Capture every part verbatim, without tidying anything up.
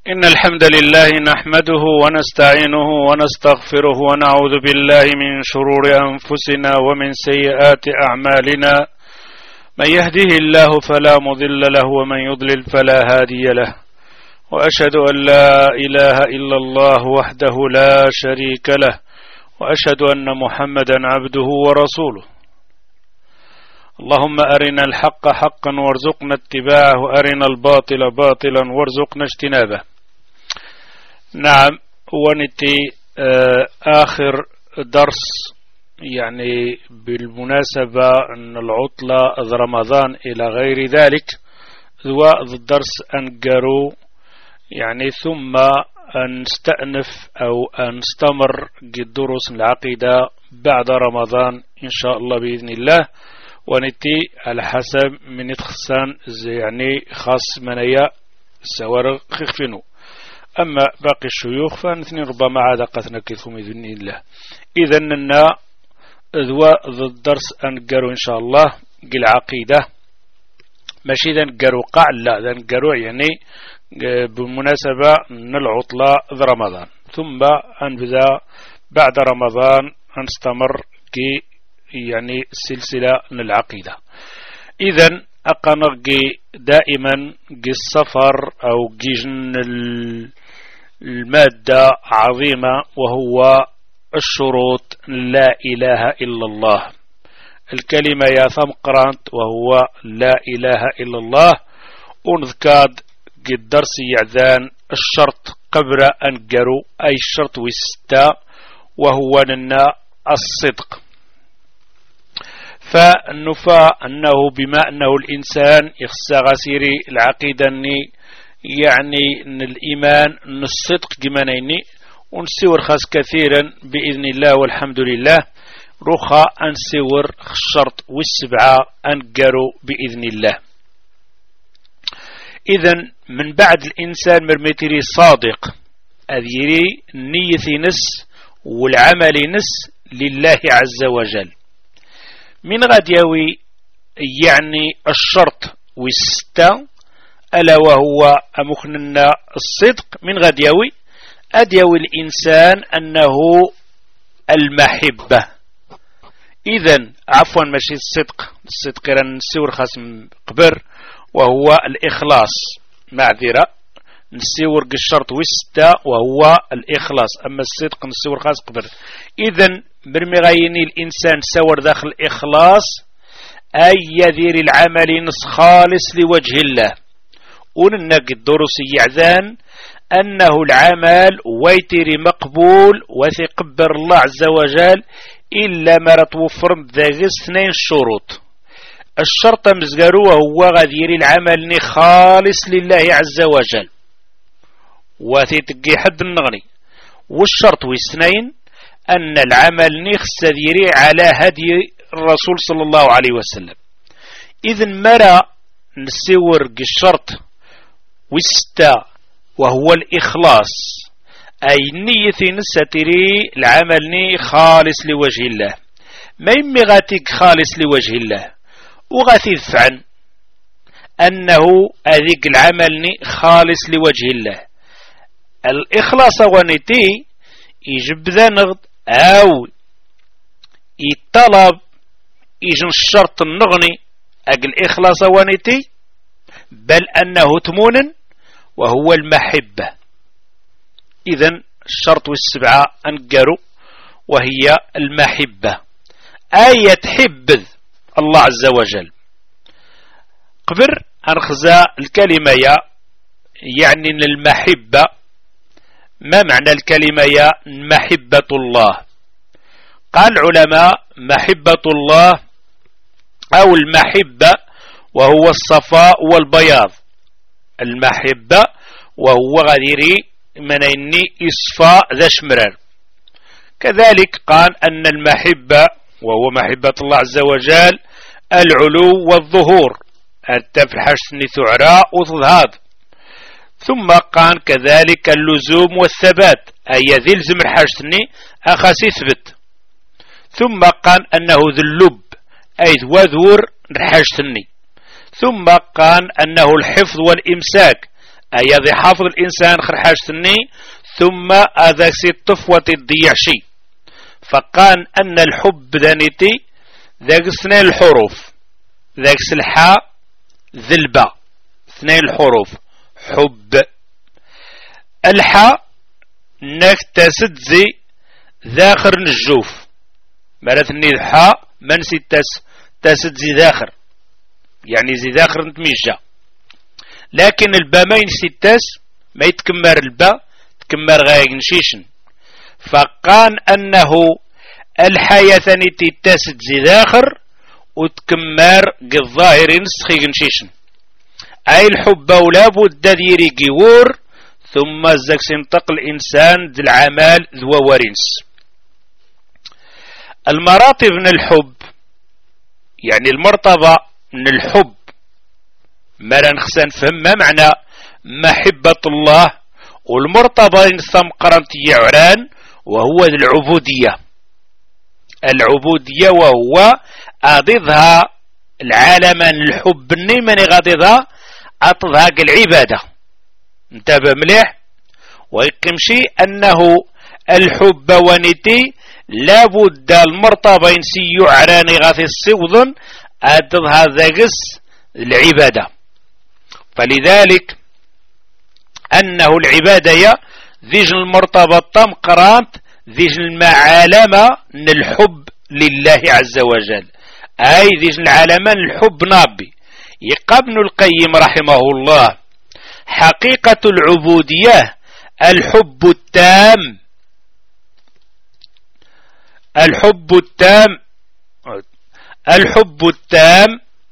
إن الحمد لله نحمده ونستعينه ونستغفره ونعوذ بالله من شرور أنفسنا ومن سيئات أعمالنا. من يهده الله فلا مضل له ومن يضلل فلا هادي له، وأشهد أن لا إله إلا الله وحده لا شريك له، وأشهد أن محمدا عبده ورسوله. اللهم أرنا الحق حقا وارزقنا اتباعه، وأرنا الباطل باطلا وارزقنا اجتنابه. نعم، ونتي آخر درس يعني بالمناسبة أن العطلة رمضان إلى غير ذلك ذو الدرس أنقروا يعني ثم نستأنف أو نستمر دروس العقيدة بعد رمضان إن شاء الله بإذن الله، ونتي على حسب من يتخصان يعني خاص منايا سوار خفنو. أما باقي الشيوخ فالاثنين ربما عاد قتنا كيفهم بإذن الله. إذن لنا ذو الدرس أنقروا إن شاء الله قل عقيدة ماشي ذا نقروا قاع، لا ذا نقروا يعني بالمناسبة من العطلة ذا رمضان، ثم أنبذا بعد رمضان أنستمر كي يعني سلسلة من العقيدة. إذن أقنقي دائما قي السفر أو جيجن المادة عظيمة، وهو الشروط لا إله إلا الله. الكلمة يا ثم قرانت وهو لا إله إلا الله، ونذكاد قي الدرس يعذان الشرط قبل أن قروا أي الشرط وستا، وهو لنا الصدق. فنفى أنه بما أنه الإنسان يخصى غسيري العقيدة يعني أن الإيمان أن الصدق جمانيني، ونسور خاص كثيرا بإذن الله والحمد لله. رخى أنسور الشرط والسبعة أنقروا بإذن الله. إذن من بعد الإنسان مرمتري صادق أذيري النية نس والعمل نس لله عز وجل. من غد يوي يعني الشرط والستة ألا وهو أمخننا الصدق. من غد يوي أد يوي الإنسان أنه المحبة. إذن عفوا ماشي الصدق، الصدق ران نسيور خاسم قبر وهو الإخلاص، معذرة نسيور الشرط والستة وهو الإخلاص، أما الصدق نسيور خاص قبر. إذن برمغيني الإنسان سور داخل الإخلاص أي يذير العمل نص خالص لوجه الله. وننقي الدروس يعذان أنه العمل ويتري مقبول وثقبر الله عز وجل إلا ما رتوفر ذاقز اثنين الشروط. الشرط مزقروه هو غذير العمل خالص لله عز وجل وثيتقي حد النغني، والشرط واثنين أن العمل نخس ذيري على هدي الرسول صلى الله عليه وسلم. إذن مرى نسور الشرط والستة وهو الإخلاص أي نية نستري العمل خالص لوجه الله. ما يمي غاتيك خالص لوجه الله وغاتي دفعا أنه أذيك العمل خالص لوجه الله. الإخلاص ونتي يجب ذا نغض أو يطلب يجن الشرط النغني أقل إخلاص ونتي، بل أنه تمون وهو المحبة. إذن الشرط والسبعة أنقروا وهي المحبة أي تحبذ الله عز وجل. قبر أنخزى الكلمة يا يعني المحبة. ما معنى الكلمة يا محبة الله؟ قال العلماء محبة الله أو المحبة وهو الصفاء والبياض. المحبة وهو غديري من إني إصفاء ذا شمرار. كذلك قال أن المحبة وهو محبة الله عز وجل العلو والظهور، التفحشني ثعراء وتظهاد. ثم قال كذلك اللزوم والثبات أي ذي الزمر حاجتني أخاس يثبت. ثم قال أنه ذي اللب أي ذوذور حاجتني. ثم قال أنه الحفظ والإمساك أي ذي حافظ الإنسان خر حاجتني ثم هذا سي الطفوة الضيع شيء. فقال أن الحب ذانيتي ذاك اثنين الحروف، ذاك الحاء ذي الباء، اثنين الحروف حب. الحاء ناك تسدزي ذاخر الجوف، مالتني الحاء من ستاس تسدزي ذاخر يعني زي ذاخر نتميجا، لكن الباء ما ينستاس ما يتكمر الباء تكمر غاية نشيشن. فقال أنه الحياة ثانيتي تسدزي ذاخر وتكمر الظاهر نسخي نشيشن، أي الحب ولابد ديري جيور ثم زك سينطق الإنسان ذي العمال ذو ورنس. المراتب من الحب يعني المرتبة من الحب ما نخسن نفهم ما معنى محبة الله، والمرتبة ثم قرنت يعران وهو العبودية. العبودية وهو أضيضها العالم الحب من غاضضها أطضها العبادة. انتبه مليح ويكمشي أنه الحب ونتي لابد المرتبة ينسي يعراني غاثي السوضن أضضها ذاقس العبادة. فلذلك أنه العبادة ذيج المرتبة تم قرانت ذيج المعالمة من الحب لله عز وجل، أي ذيج العالمة الحب نابي. يقى ابن القيم رحمه الله حقيقة العبودية الحب التام، الحب التام الحب التام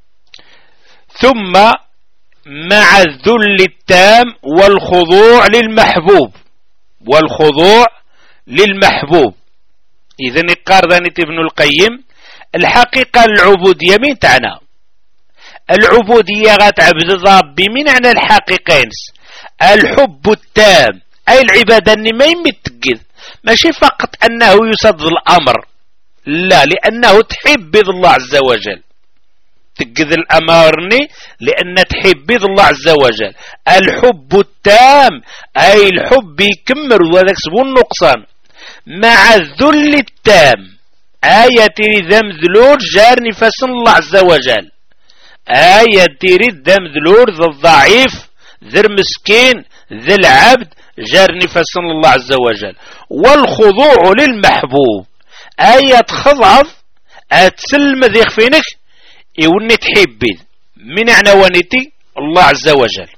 ثم مع الذل التام والخضوع للمحبوب والخضوع للمحبوب. إذن قارذانيت ابن القيم الحقيقة العبودية من تعنى العبودية غتعبد ربي من عنا الحقيقين الحب التام، أي العبادة اللي ما يمتقذ ماشي فقط أنه يصد الأمر، لا، لأنه تحب الله عز وجل، تقذ الأمرني لأن تحب الله عز وجل. الحب التام أي الحب يكمر وذاك سبو النقصان مع الذل التام، آية ذم ذلور جار نفس الله عز وجل، آية تريد دم ذلور ذا الضعيف ذا المسكين ذا العبد جار نفس الله عز وجل. والخضوع للمحبوب آية تخضعض أتسلم ذي خفينك يوني تحبي من عنوانتي الله عز وجل.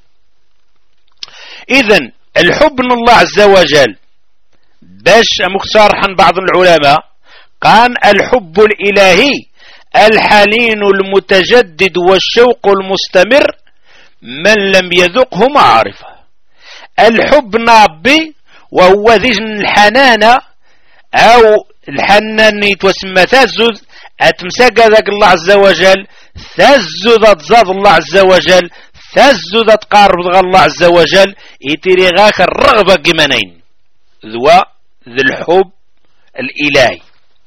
إذن الحب من الله عز وجل باش مختارحا بعض العلماء قال الحب الإلهي الحنين المتجدد والشوق المستمر من لم يذقه معرفة. الحب نابي وهو ذجن الحنانة أو الحنان يتوسمى تزد أتمسك ذاك الله عز وجل، تزد تزاد الله عز وجل، تزد تقارب الله عز وجل، يتري غاك الرغبة قمانين ذو ذي الحب الإلهي.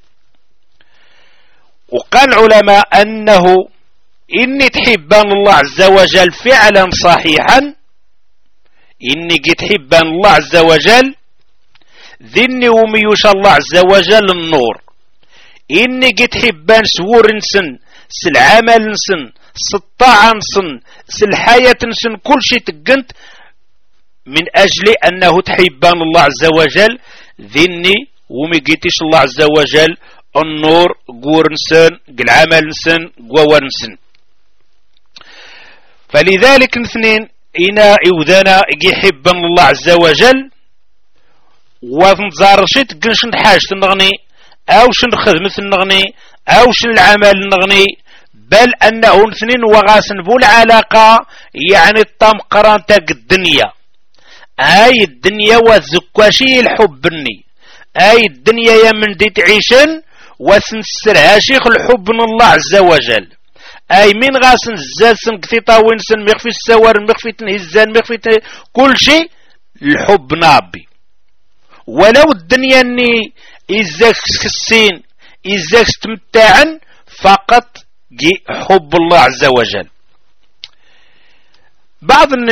وقال العلماء أنه إني تحبان الله عز وجل فعلا صحيحا، إني تحبان الله عز وجل ذني وميوش الله عز وجل النور، إني تحبان سور نسن سالعمل نسن سالطاعة نسن سالحياة نسن كل شيء تقنت من أجل أنه تحبان الله عز وجل ذني وميقيتش الله عز وجل النور قور نسن العمل نسن قوار نسن. فلذلك الاثنين إنا إوذانا يحب الله عز وجل وتنظار شي تقنش حاجة نغني أو شن خدمة نغني أو شن العمل نغني، بل أنه الاثنين وغاسن بو العلاقة يعني الطام قران تاق الدنيا، أي الدنيا وذكواشي الحبني، أي الدنيا يا من دي تعيشن وسنسرها شيخ الحب من الله عز وجل، أي من غاسن الزاسن كثيطا وينسن مخفي السوار مخفي تنهزان مخفي كل شيء الحب نابي. ولو الدنيا اني إزاك سكسين إزاك استمتاعا فقط حب الله عز وجل. بعض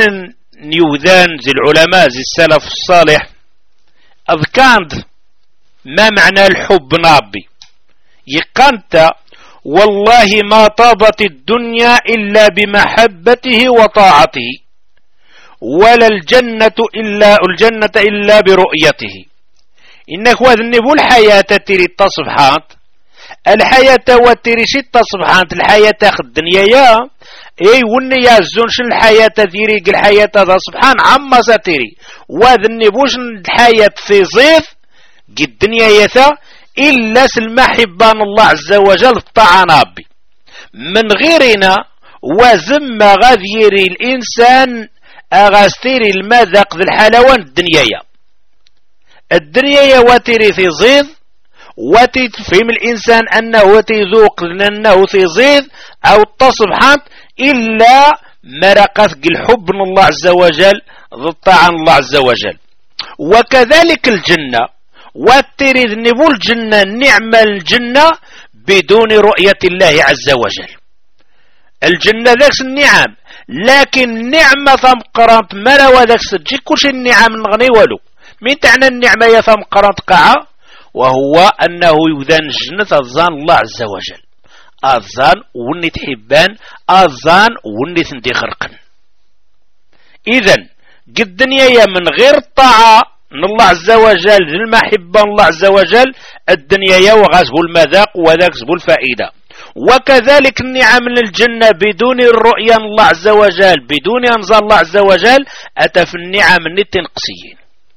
نيوذان زي العلماء زي السلف الصالح أذكاند ما معنى الحب نابي يقانت والله ما طابت الدنيا إلا بمحبته وطاعته ولا الجنة إلا الجنة إلا برؤيته. إنك وذنبوا الحياة تري التصبحات الحياة وتري شي التصبحات الحياة تاخد الدنيا يا اي وني يا زونش الحياة تيري الحياة ذا سبحان عما ستيري وذنبوش الحياة في زيف قد الدنيا يثا إلا سلمحبان الله عز وجل الطعنابي من غيرنا وزم غذيري الإنسان أغاستيري المذاق ذي الحلوان الدنيا الدنيا وتيري في زيد وتفهم الإنسان أنه تذوق لأنه في زيد أو التصبحات إلا مرقت الحب من الله عز وجل ضد عن الله عز وجل. وكذلك الجنة وتري ذنبو الجنة نعم الجنة بدون رؤية الله عز وجل. الجنة ذاك النعم لكن نعمة ثمقرانت ملا وذاك سجي كلش النعم نغني ولو من تعنى النعمة يا ثمقرانت قاعة وهو أنه يذان الجنة الظان الله عز وجل الظان وني تحبان الظان وني تندي خرقا. إذن قد الدنيا من غير طاعة من الله عز وجل المحبة الله عز وجل الدنيا يا وغاسبو المذاق وذاكسبو الفائدة. وكذلك النعم من الجنة بدون الرؤية الله عز وجل بدون أنظار الله عز وجل أتى في النعم التنقصيين.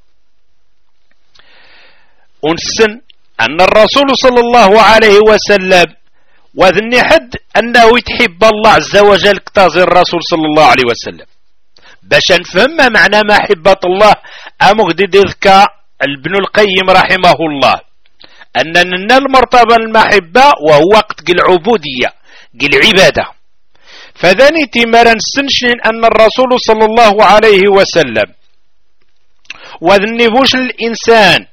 ونسن أن الرسول صلى الله عليه وسلم وذني حد أنه يتحب الله عز وجل كتازي الرسول صلى الله عليه وسلم باش نفهم معنى محبة الله أمغدد ذكا ابن القيم رحمه الله أننا المرتبة المحبة وهو وقت العبودية العبادة. فذني تمارا سنشن أن الرسول صلى الله عليه وسلم وذني بوش الإنسان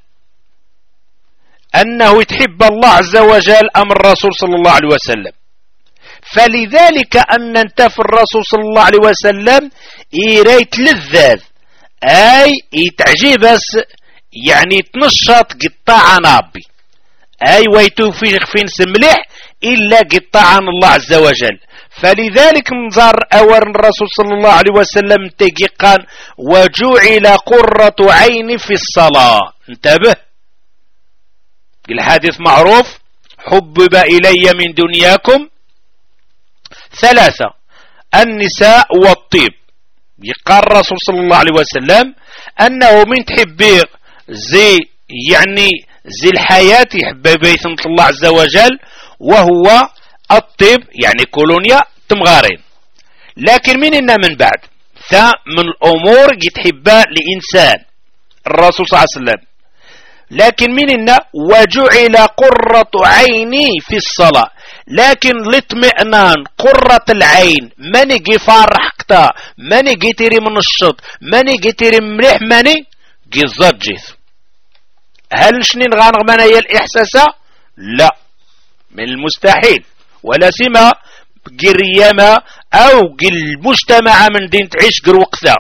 أنه يتحب الله عز وجل أم الرسول صلى الله عليه وسلم. فلذلك أن انتف الرسول صلى الله عليه وسلم إيريت للذاذ أي يتعجبس يعني تنشط قطاع نابي أي ويتوفيق فين سملح إلا قطاع الله عز وجل. فلذلك نظر أور الرسول صلى الله عليه وسلم تقيقان وجعل قرة عين في الصلاة. انتبه الحديث معروف حبب إلي من دنياكم ثلاثة النساء والطيب. يقال الرسول صلى الله عليه وسلم أنه من تحبير زي يعني زي الحياة يحب بيت الله عز وجل وهو الطيب يعني كولونيا تمغارين. لكن من إنا من بعد ثا من الأمور يتحبها لإنسان الرسول صلى الله عليه وسلم. لكن من إنا وجعل قرة عيني في الصلاة. لكن لطمئنان قرة العين ماني جي فرحكتا ماني جي تيري من الشط ماني جي تيري مليح ماني جي زجيث. هل شنين غانغ منايا الإحساسة؟ لا من المستحيل ولا سيما قريما أو المجتمع من دين تعيش قر وقتها.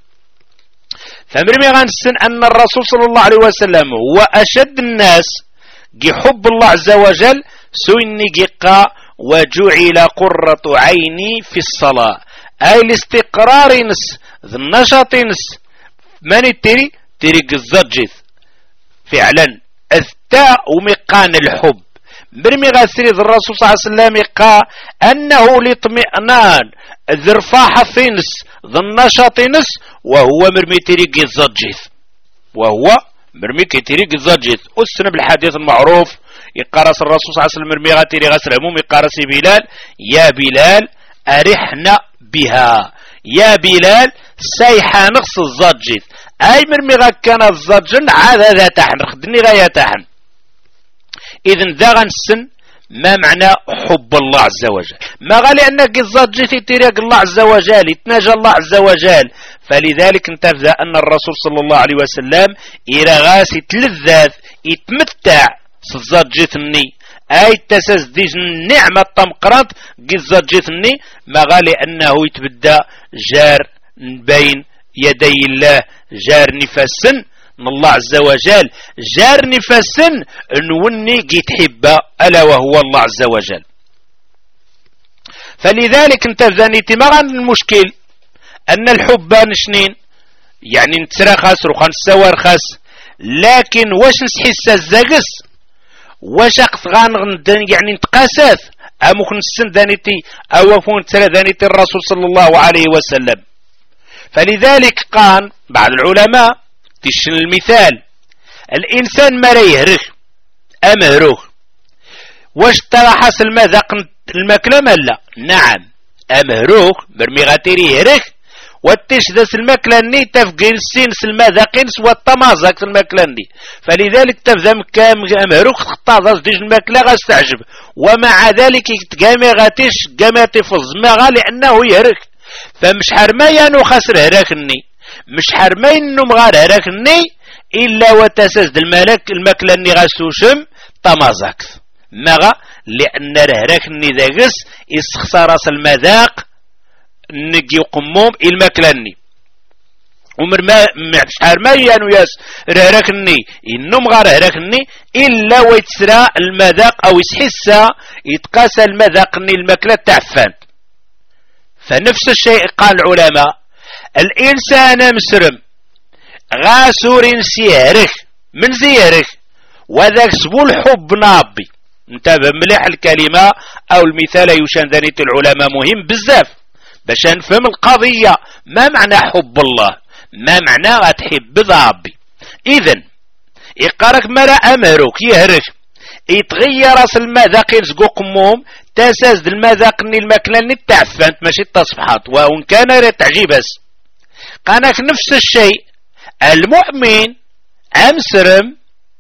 فمرمي غانسن أن الرسول صلى الله عليه وسلم هو أشد الناس جي حب الله عز وجل سويني جيقا وجعل قرة عيني في الصلاة أي الاستقرار نس ذي النشاط نس من التري تري الزجيث فعلا أثتاء ومقان الحب. برمي غاسري ذي الرسول صلى الله عليه وسلم يقا أنه لطمئنان ذي رفاحة نس ذي النشاط نس وهو مرمي تري الزجيث وهو مرمي تري الزجيث. أسنا بالحديث المعروف يقارس الرسول صلى الله عليه وسلم مرمي غاتيري غسل عموم يقارس بلال يا بلال أرحنا بها يا بلال سيحا نقص الزجيث أي مرمي غا كان الزجن عاد ذا تحن خدني غاية تحن. إذن ذا غنسن ما معنى حب الله عز وجل ما غالي أنك الزجيث يتريق الله عز وجل يتناجى الله عز وجل. فلذلك انتفذ أن الرسول صلى الله عليه وسلم إلى غاس يتلذذ يتمتع سزجتني أي تسزديج النعمة طمقرات قزجتني ما غالي أنه يتبدأ جار بين يدي الله جار نفسن الله عز وجل جار نفسن نوني جيت حبة ألا وهو الله عز وجل. فلذلك انت ذانيتي ما غان المشكل أن الحب نشنين يعني نتسرى خاس روخان السوار خاس، لكن واش نسحس الزاقس واش غان يعني نتقاسات أمكن السن ذانيتي أو فون ترى ذانيتي الرسول صلى الله عليه وسلم. فلذلك قال بعض العلماء تشن المثال الإنسان ما يهرخ أمهروخ واش ترى حاصل مذاق الماكلة ملا؟ نعم أمهروخ برمي غاتيري يهرخ وتشدس الماكلة ني تفقين السينس المذاقين سوى الطمازك الماكلة ني. فلذلك تفذا مكام أمهروخ تخطاظ ديج الماكلة غاستعجب، ومع ذلك يتقامي غاتيش قامي تفز ماغا لأنه يهرخ. فمش حرمايا خسر هراكني مش حرمايا انه مغار هراكني الا وتسجد الملك الماكله اني غاسوشم طمازاك مغا لان هراكني ذاكس يسخسر راس المذاق نجي قموم الماكلني ومر ما مش حرمايا انه ياس هراكني انه مغار هراكني الا ويتسرى المذاق او يسحسا يتقاسى المذاق اني الماكله تعفان. فنفس الشيء قال العلماء الإنسان مسرم غاسور سيهرخ من زيهرخ وذاك سبو الحب نابي. انتبه مليح الكلمة أو المثال يشان ذانيت العلماء مهم بزاف باش نفهم القضية. ما معنى حب الله؟ ما معنى غتحب ذابي؟ إذن يقارك مرا أمهروك يهرخ يتغير راس المذاق يلزقو قموم تساز المذاق ني الماكله ني تعفنت ماشي التصفحات وان كان تعجيبس. قالك نفس الشيء المؤمن امسرم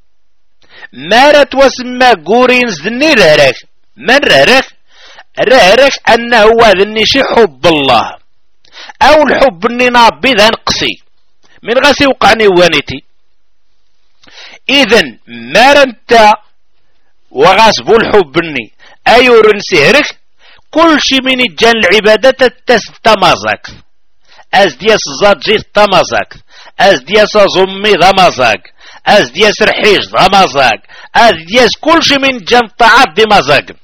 مارت وسمى قورين زني رهرك من رهرك رهرك انه وذني شي حب الله او الحب اني نابي ذا نقصي من غاسي وقعني وانيتي. اذن مارنتا وغاسبو الحب اني ايور نسهرك كل شي من الجان العبادة تستمازك از دياس زاد جيت تمازك از دياس زمي ضمازك از دياس رحيش ضمازك از دياس كل شي من الجان طاعات دي مازك.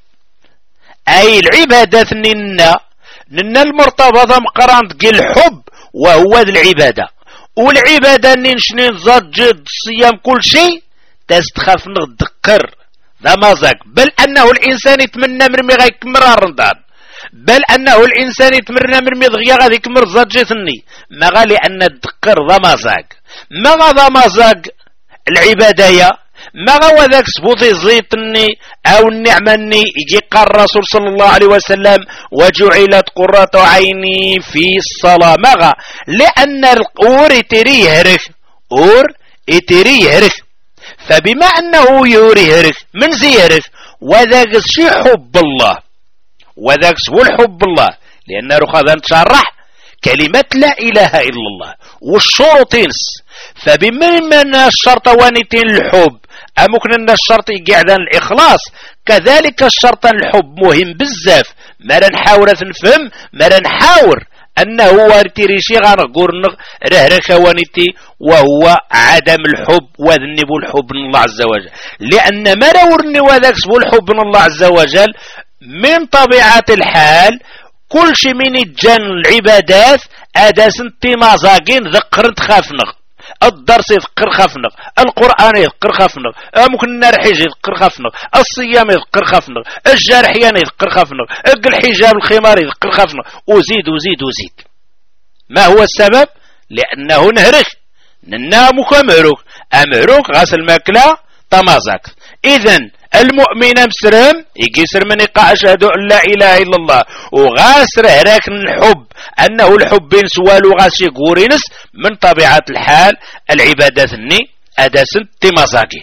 اي العبادة ننا ننا المرتبطة مقران تقل الحب وهو ذي العبادة والعبادة ننشنين زاد جيت صيام كل شي تستخاف نغدقر ذا مازاك. بل أنه الإنسان يتمنى مرمي غيكمر الرندان بل أنه الإنسان يتمنى مرمي ضغيا غادي يكمر زاجتني ما غالي أن الدقر ذا مازاك ما غا مازاك العبادية ما غا ذاك سبوطي زيتني أو النعمني يجي قال الرسول صلى الله عليه وسلم وجعلت قرة عيني في الصلاة ما غا لأن الأور يتري يهرخ أور يتري يهرخ. فبما أنه يوريهرك من زيهرك وذاك شي حب الله وذاك سبو الحب الله لأن رخاذا نتشرح كلمة لا إله إلا الله والشروط ينس. فبما أن الشرط وانتين الحب أمكن أن الشرط يقعدان الإخلاص كذلك الشرط الحب مهم بزاف. ما نحاول نفهم ما نحاول أنه وارتريشي غنقول رهرخ وانتي وهو عدم الحب وذنب الحب من الله عز وجل. لأن ما نورني وذاك سبو الحب من الله عز وجل من طبيعة الحال كل شيء من الجن العبادات أداس انتي مازاقين ذكر تخافنغ الدرس يذكر خافنغ القرآن يذكر خافنغ ممكن النرحيج يذكر خافنغ الصيام يذكر خافنغ الجارحيان يذكر خافنغ الحجاب الخمار يذكر خافنغ وزيد وزيد وزيد. ما هو السبب؟ لأنه نهرخ ننامك أمهروك أمهروك غاسل ماكلة طمازك. إذن المؤمن مسرم يقيسر من يقع أشهد أن لا إله إلا الله وغاسر هراك الحب أنه الحب سوالو غاسي قورينس من طبيعة الحال العبادات الني أداسن تمازاكين.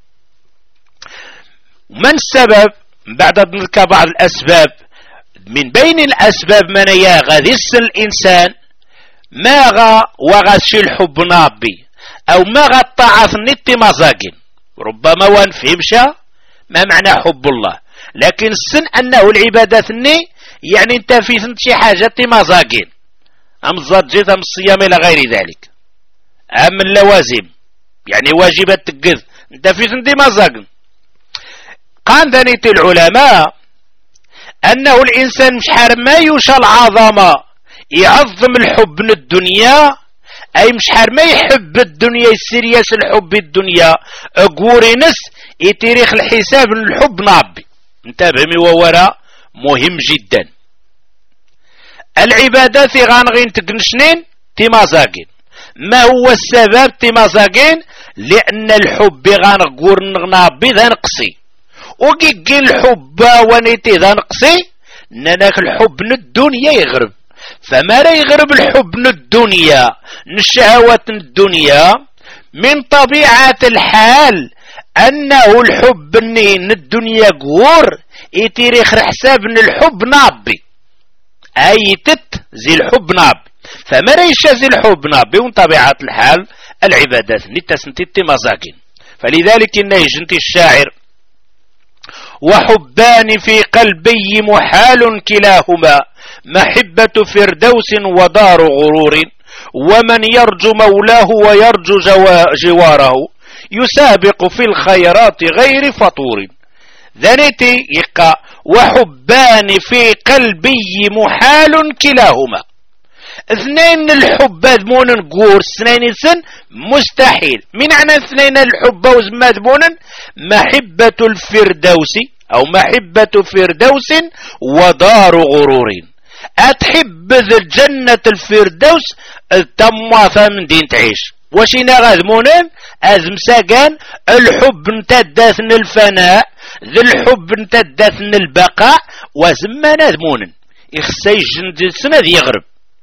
من السبب بعد نذكر بعض الأسباب من بين الأسباب من يا غاديس الإنسان ما غا وغاسي الحب نابي أو ما غا الطاعة الني تمازاكين. ربما وانفهمشا ما معنى حب الله لكن السن أنه العبادات الني يعني انت في شي حاجة تمازاقين أم الزجيت أم الصيام إلى غير ذلك، أم اللوازم يعني واجبات تقذ انت في سندي مزاق. قال ذنيت العلماء أنه الإنسان مش حار ما يوشى العظمة يعظم الحب من الدنيا، أي مش حار ما يحب الدنيا يسيرياس الحب الدنيا أقوري نس يتريخ الحساب من الحب نابي. انتبه ووراء مهم جدا. العبادات غانغين تقنشنين تمازاقين. ما هو السبب تمازاقين؟ لأن الحب غانغور نغنابي ذا نقصي وكي الحب ونيتي ذا نقصي نناك الحب من الدنيا يغرب. فما لا يغرب الحب من الدنيا من الشهوات من الدنيا من طبيعة الحال أنه الحب من الدنيا قور يتيريخ حساب من الحب نابي أي تت زي الحب نابي. فما لا يشازي الحب نابي ومن طبيعة الحال العبادات نتسنتي مزاكين. فلذلك إنه جنتي الشاعر وحبان في قلبي محال كلاهما محبة فردوس ودار غرور ومن يرجو مولاه ويرجو جواره يسابق في الخيرات غير فطور. ذنتي يقى وحبان في قلبي محال كلاهما. اثنين الحب ذمون نقول اثنين سن مستحيل. من معنى اثنين الحب وزماذمون محبة الفردوس او محبة فردوس ودار غرور. اتحب ذا الجنة الفردوس التماثة من دين تعيش وشينا غاذمونين ازمساقان الحب نتداثن الفناء ذا الحب نتداثن البقاء وزمانا ذمونين يخسي جند سنة يغرب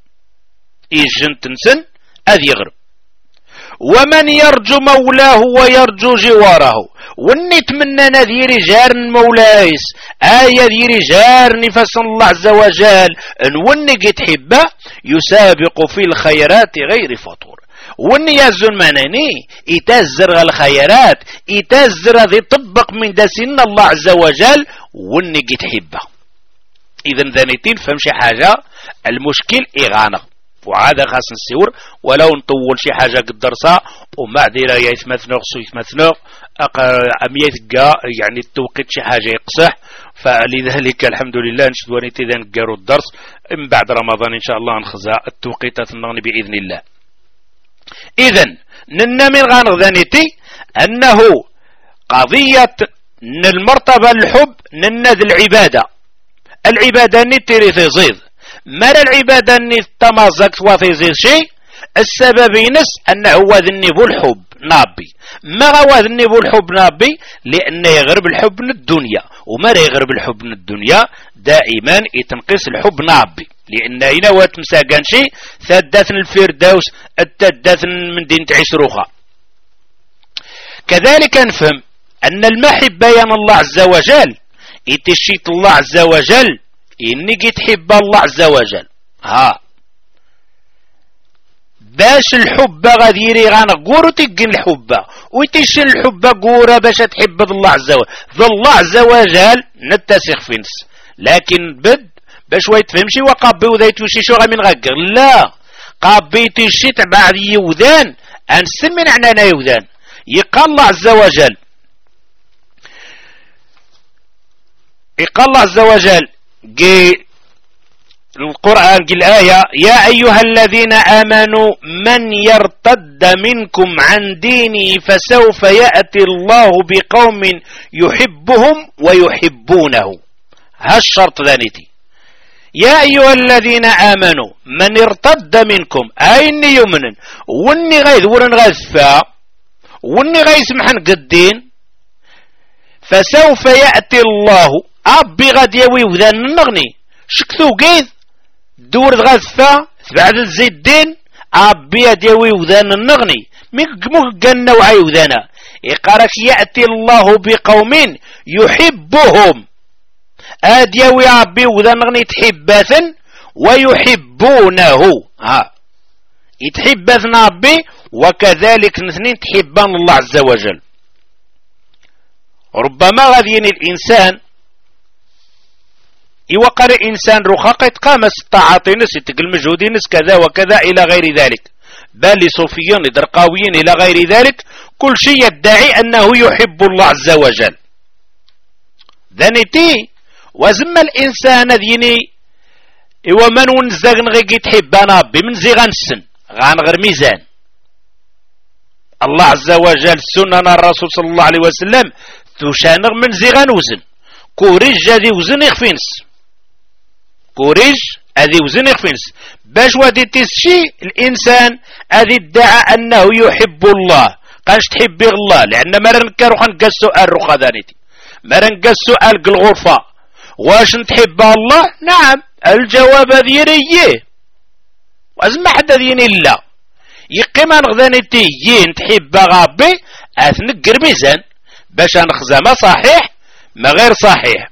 يجن تنسن أذ يغرب. ومن يرجو مولاه ويرجو جواره ونتمنى نذير جار مولايس آية ذير جار نفس الله عز وجل ونك تحبه يسابق في الخيرات غير فطور. ون يزن مناني يتزر الخيرات يتزر ذي طبق من دسن الله عز وجل ونك تحبه. إذن ذنيتين فمشي حاجة المشكل إغانة وعادة خاص نسيور ولو نطول شي حاجة قد درسها وما عديرا يثمثنوغ سو يثمثنوغ أميت قا يعني التوقيت شي حاجة يقصح. فلذلك الحمد لله نشدواني تيذا نقاروا الدرس من بعد رمضان إن شاء الله نخزى التوقيتات النغني بإذن الله. إذن ننا من غانغذانيتي أنه قضية المرتبة الحب ننا ذي العبادة العبادة نتيري في زيد مالا العبادة اني تمازقت وفي زي شيء السبب ينس انه هو ذنبو الحب نابي. ما هو ذنبو الحب نابي؟ لانه يغرب الحب من الدنيا وما يغرب الحب من الدنيا دائما يتنقص الحب نابي لان هنا واتمساقان شيء ثدثن الفردوس التدثن من دين تعيش روخا. كذلك نفهم ان المحبة ين الله عز وجل يتشيط الله عز وجل إنك تحب الله عز وجل. ها باش الحب غاديري غنقور تقن الحب وتشن الحب قورة باش تحب الله عز وجل. ذا الله عز وجل نتسخ في نس لكن بد باش ويتفهمشي وقابي وذا توشي شو غا من غقر لا قابي تشي تبع يوذان أنسن من عنانا يوذان يقال الله عز وجل يقال الله عز وجل قي القرآن قل الآية يا أيها الذين آمنوا من يرتد منكم عن دينه فسوف يأتي الله بقوم يحبهم ويحبونه. هالشرط ذانيتي يا أيها الذين آمنوا من ارتد منكم أين يمنن وني غيث ورن غثفا وني غيث محن قدين فسوف يأتي الله أبي غاد يوي وذان النغني شكثو قيد دور غثفة بعد الزيدين أبي غاد يوي وذان النغني مك قلنا وعي وذانا يقارك يأتي الله بقوم يحبهم آد يوي أبي وذان النغني تحباثا ويحبونه. ها يتحباثن أبي وكذلك الاثنين تحبان الله عز وجل. ربما غاديين الإنسان إوا قال الإنسان رخاق يتقام الطاعات نس يتقل مجهود نس كذا وكذا إلى غير ذلك، بل لصوفيين درقاويين إلى غير ذلك كل شيء يدعي أنه يحب الله عز وجل. ذنتي وزم الإنسان ذيني إوا من ونزاغن غيكي تحب ربي من زي غنسن غان غير ميزان الله عز وجل سنن الرسول صلى الله عليه وسلم تشانغ من زي غنوزن كوريج جادي وزن يخفينس كوريج هذه وزن يخفينس باش وادي تسشي الإنسان هذه ادعى أنه يحب الله قاش تحبي الله لأن مرن كاروخ نقا السؤال رخا ذانيتي مرن نقا السؤال الغرفة واش نتحب الله؟ نعم الجواب ذيريه وازم حدا ذيني لا يقيم نغذانيتي ين تحب غابي اثنقر ميزان باش نخزى ما صحيح ما غير صحيح.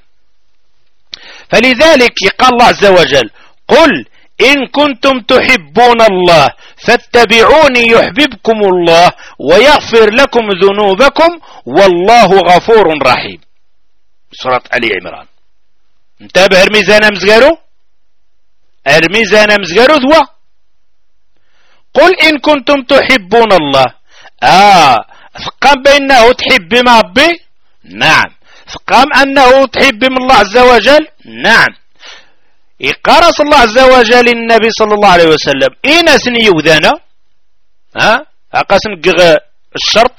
فلذلك يقال الله عز وجل قل إن كنتم تحبون الله فاتبعوني يحببكم الله ويغفر لكم ذنوبكم والله غفور رحيم. سورة آل عمران. انتبه الميزان مزقارو الميزان مزقارو ذوا قل إن كنتم تحبون الله آه فقام بأنه تحب ما ربي؟ نعم. فقام أنه تحب من الله عز وجل؟ نعم. إقارس الله عز وجل النبي صلى الله عليه وسلم إنا سني وذانا ها أقاسم الشرط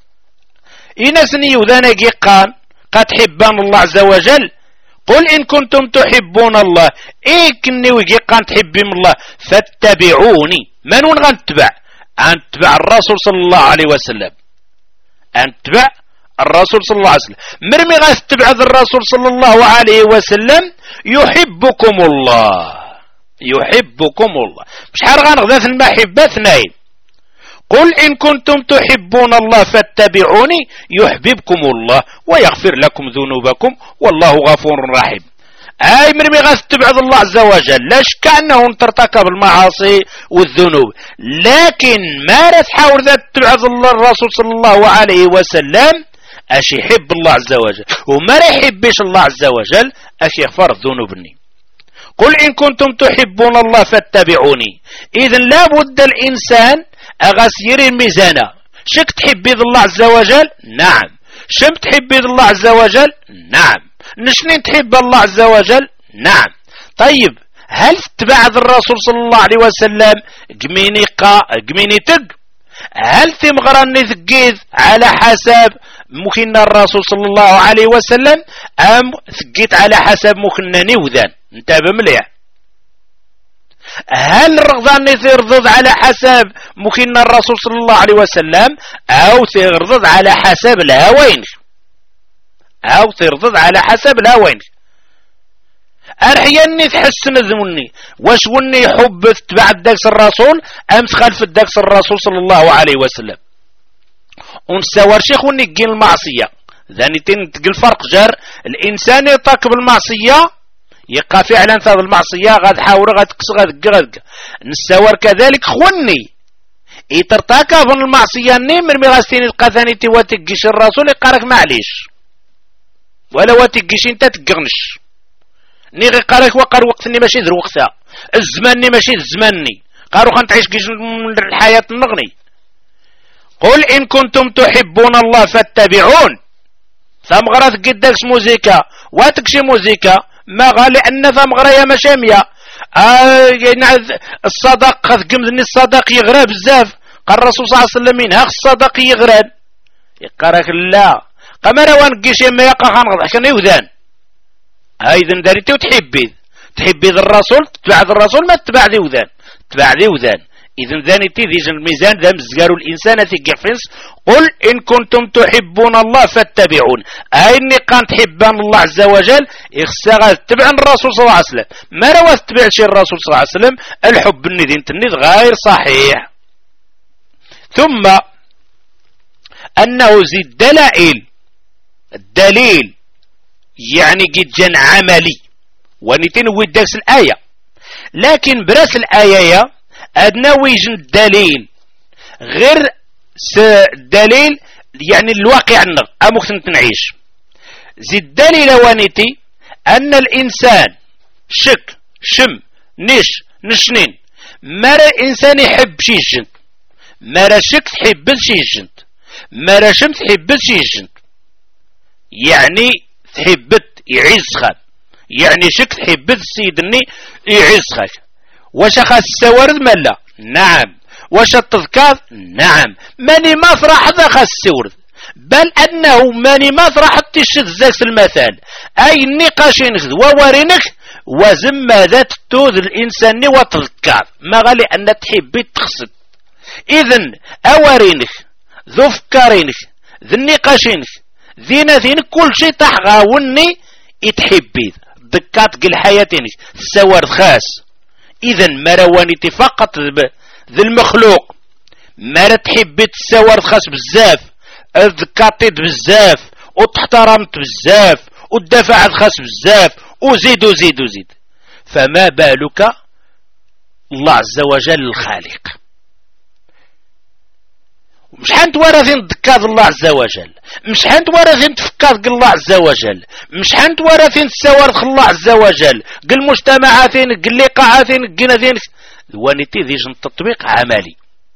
إنا سني وذانا قيقان قد حبان الله عز وجل قل إن كنتم تحبون الله إيه كني وقيقان تحبي من الله فاتبعوني من غنتبع أنتبع الرسول صلى الله عليه وسلم أنتبع الرسول صلى الله عليه وسلم مرمي غاستبع الرسول صلى الله عليه وسلم يحبكم الله يحبكم الله مش حار غنغذا في المحبة اثنين قل إن كنتم تحبون الله فاتبعوني يحببكم الله ويغفر لكم ذنوبكم والله غفور رحيم. أي مرمي غاستبع الله عز وجل لا شك أنه ترتكب المعاصي والذنوب لكن ما راه تحاول ذات تبع الرسول صلى الله عليه وسلم اش يحب الله عز وجل وما راه يحبش الله عز وجل اش يغفر ذنوبني. قل إن كنتم تحبون الله فاتبعوني إذن لا بد الإنسان أغسير الميزانة شك تحبي الله عز وجل؟ نعم. شم تحبي الله عز وجل؟ نعم. نشنين تحب الله عز وجل؟ نعم. طيب هل تبع الرسول صلى الله عليه وسلم قميني قا قميني تق هل تمغرني ثقيذ على حسب ممكن الرسول صلى الله عليه وسلم أم ثقيت على حسب ممكن نيوذان انتبه مليح هل رغضاني ترضض على حسب ممكن الرسول صلى الله عليه وسلم أو ترضض على حسب الهوين أو ترضض على حسب الهوين أرحياني تحسن ذمني واش وني حب تبع الدكس الرسول أم تخالف الدكس الرسول صلى الله عليه وسلم ونساور شيخ وني تقين المعصية ذاني تقل فرق جار الإنسان يرتكب المعصية يقع فعلا هذا المعصية غاد حاول غاد كس غاد غاد نساور كذلك خوني يترتكب المعصية نمر مغاستين القثاني تواتقش الرسول يقارك معليش ولا واتقش انت تقغنش نيغي قارك وقار وقتني ماشي ذر وقتها الزماني ماشي الزماني قارو خنتعيش كيش من الحياة النغني. قل إن كنتم تحبون الله فاتبعون ثم غرات قداكس موزيكا واتكشي موزيكا ما غالي أن ثم غرايا مشامية آه الصدق خذ قمذني الصدق يغرى بزاف قال الرسول صلى الله عليه وسلم من هاخ الصدق يغرى يقارك لا قمرا وانقشي ما يقا خانغض عشان يوذان ايضا داريتي وتحبي تحبي ذا الرسول تتبع ذا الرسول ما تتبع ذي وذان تتبع ذي وذان اذن ذانيتي ذي الميزان ذا مزقار الانسان في قفنس قل ان كنتم تحبون الله فاتبعون اي اني كان تحبان الله عز وجل اخساغا تتبع الرسول صلى الله عليه وسلم ما روا تتبع شي الرسول صلى الله عليه وسلم الحب الندين تنيد غير صحيح. ثم انه زي الدلائل الدليل يعني قد جن عملي ونتين ودرس الآية لكن برس الآية أدنى ويجن الدليل غير الدليل يعني الواقع النغ أمكن تنعيش زي الدليل وانتي أن الإنسان شك شم نش نشنين مرا إنسان يحب شي جنت مرا شك تحب شي جنت مرا شم تحب شي جنت يعني تحبت يعز خان يعني شك تحبت سيدني يعز خاك واش خاص السوارد ملا نعم واش التذكار نعم ماني ما فرح ذا خاص السورد بل أنه ماني ما فرح تشد ذاك المثال أي النقاشين وورينك وزم ذات توذ الإنسان وتذكار ما غالي أن تحبي تخصد إذن أورينك ذو فكارينك ذو النقاشينك ذينا ذينك كل شيء تحغاوني يتحبي ذكات قل حياتينك السوار خاص إذن مروانيتي فقط ذي المخلوق ما تحبي تسوار خاص بزاف ذكاتيت بزاف وتحترمت بزاف ودفعت خاص بزاف وزيد وزيد وزيد فما بالك الله عز وجل الخالق مش حنت ورثين تذكاد الله عز وجل مش حنت ورثين تفكاد الله عز وجل مش حنت ورثين تسوار الله عز وجل قل مجتمعاتين قل لقاعاتين قناثين وانتي ذي جن تطبيق عملي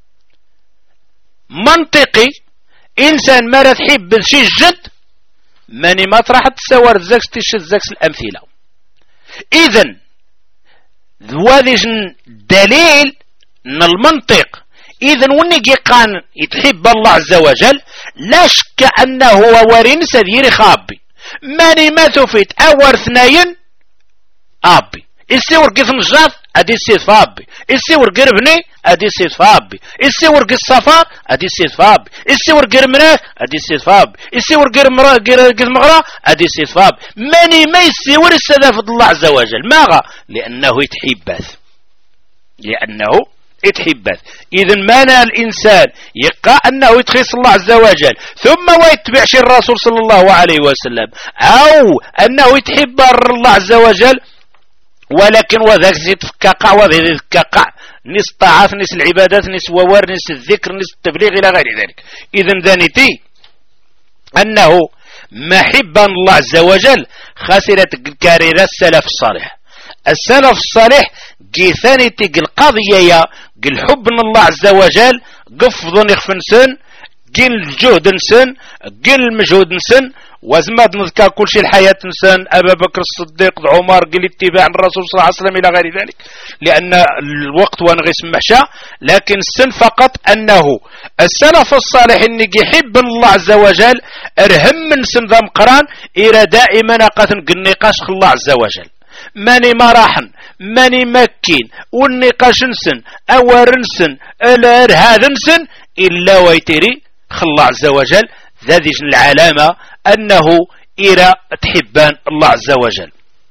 منطقي انسان ما تحب شي جد ماني ما تراح تسوار زاكس تشد زاكس الامثله اذن ذوادي جن دليل من المنطق إذن ونجي قان يتحب الله عز وجل لا شك أنه هو ورين سديري خابي ماني ما تفيت أور ثناين أبي السيور قث نجاط أدي السيد فابي السيور قربني أدي السيد فابي السيور قث صفا أدي السيد فابي السيور قرمناه أدي السيد فابي السيور قرمرا قث مغرا أدي السيد فابي ماني ما يسيور السدافة الله عز وجل ماغا لأنه يتحبث لأنه يتحبث إذن مانع الإنسان يقع أنه يتخيص الله عز وجل ثم ويتبع شي الرسول صلى الله عليه وسلم أو أنه يتحب الله عز وجل ولكن وذاك يتفكاقع وذاك يتفكاقع نس الطاعات نس العبادات نس وور نس الذكر نس التبليغ إلى غير ذلك إذن ذانيتي أنه محبا الله عز وجل خسرت الكاريرة السلف الصالح السلف الصالح جي ثاني تيق القضية قل حب الله عز وجل قفض يخفن سن قل الجهد نسن قل المجهود نسن وزماد نذكر كل شيء الحياة نسن أبا بكر الصديق عمر قل اتباع الرسول صلى الله عليه وسلم إلى غير ذلك لأن الوقت وانغيس محشا لكن السن فقط أنه السلف الصالح إني يحب الله عز وجل ارهم من سن ذا مقران إلى دائما قتن النقاش الله عز وجل ماني مراحن ماني مكين والنقاش نسن أورنسن الار هذا نسن إلا ويتري الله عز وجل ذي العلامة أنه إلى تحبان الله عز وجل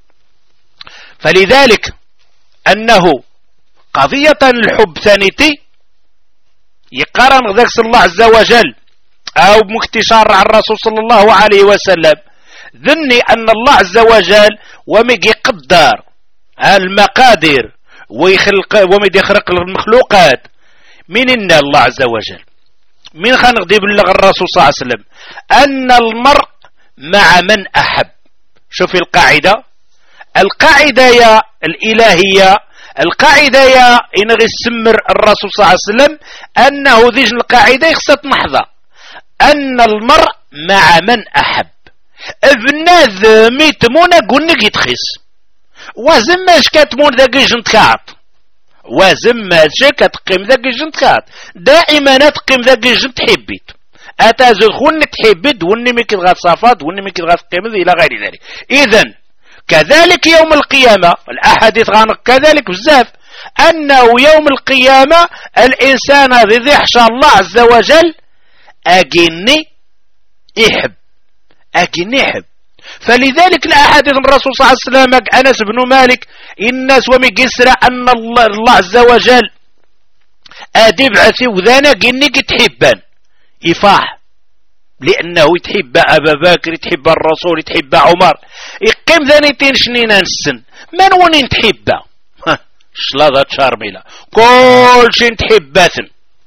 فلذلك أنه قضية الحب ثانيتي يقارن ذاك الله عز وجل أو مكتشار عن الرسول صلى الله عليه وسلم ذني أن الله عز وجل ومجي يقدر المقادير ويخلق ومجي يخلق المخلوقات من إن الله عز وجل من خلق دي بلغ الرسول صلى الله عليه وسلم أن المرء مع من أحب شوفي القاعدة القاعدة يا الإلهية القاعدة يا إن غي سمر الرسول صلى الله عليه وسلم أنه ذيج القاعدة يخصت محظة أن المرء مع من أحب ابناذ ميتمونا قلنك يتخيص وزم اش كاتمون ذاك جنت كاط وزم اش كتقيم ذاك جنت كاط دائما تقيم ذاك جنت حبيت اتازل خون تحبد وني ميك غات صافات وني ميك غات قيم الى غير ذلك اذا كذلك يوم القيامه الاحاديث غانق كذلك بزاف انه يوم القيامه الانسان الذي يحشى الله عز وجل اجني يحب أكن يحب فلذلك الأحاديث الرسول صلى الله عليه وسلم أنس بن مالك الناس ومقسر أن الله, الله عز وجل أدب عثي وذانا قنك تحبان يفاح لأنه يتحب أبا بكر يتحب الرسول يتحب عمر يقيم ذانيتين شنين السن من ونين تحبه شلاضة شارميلة كل شين تحباثن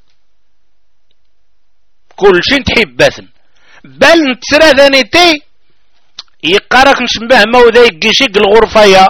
كل شين تحباثن بل نتسرى ذانيتي يقارك نشبه موذا يقشيق الغرفة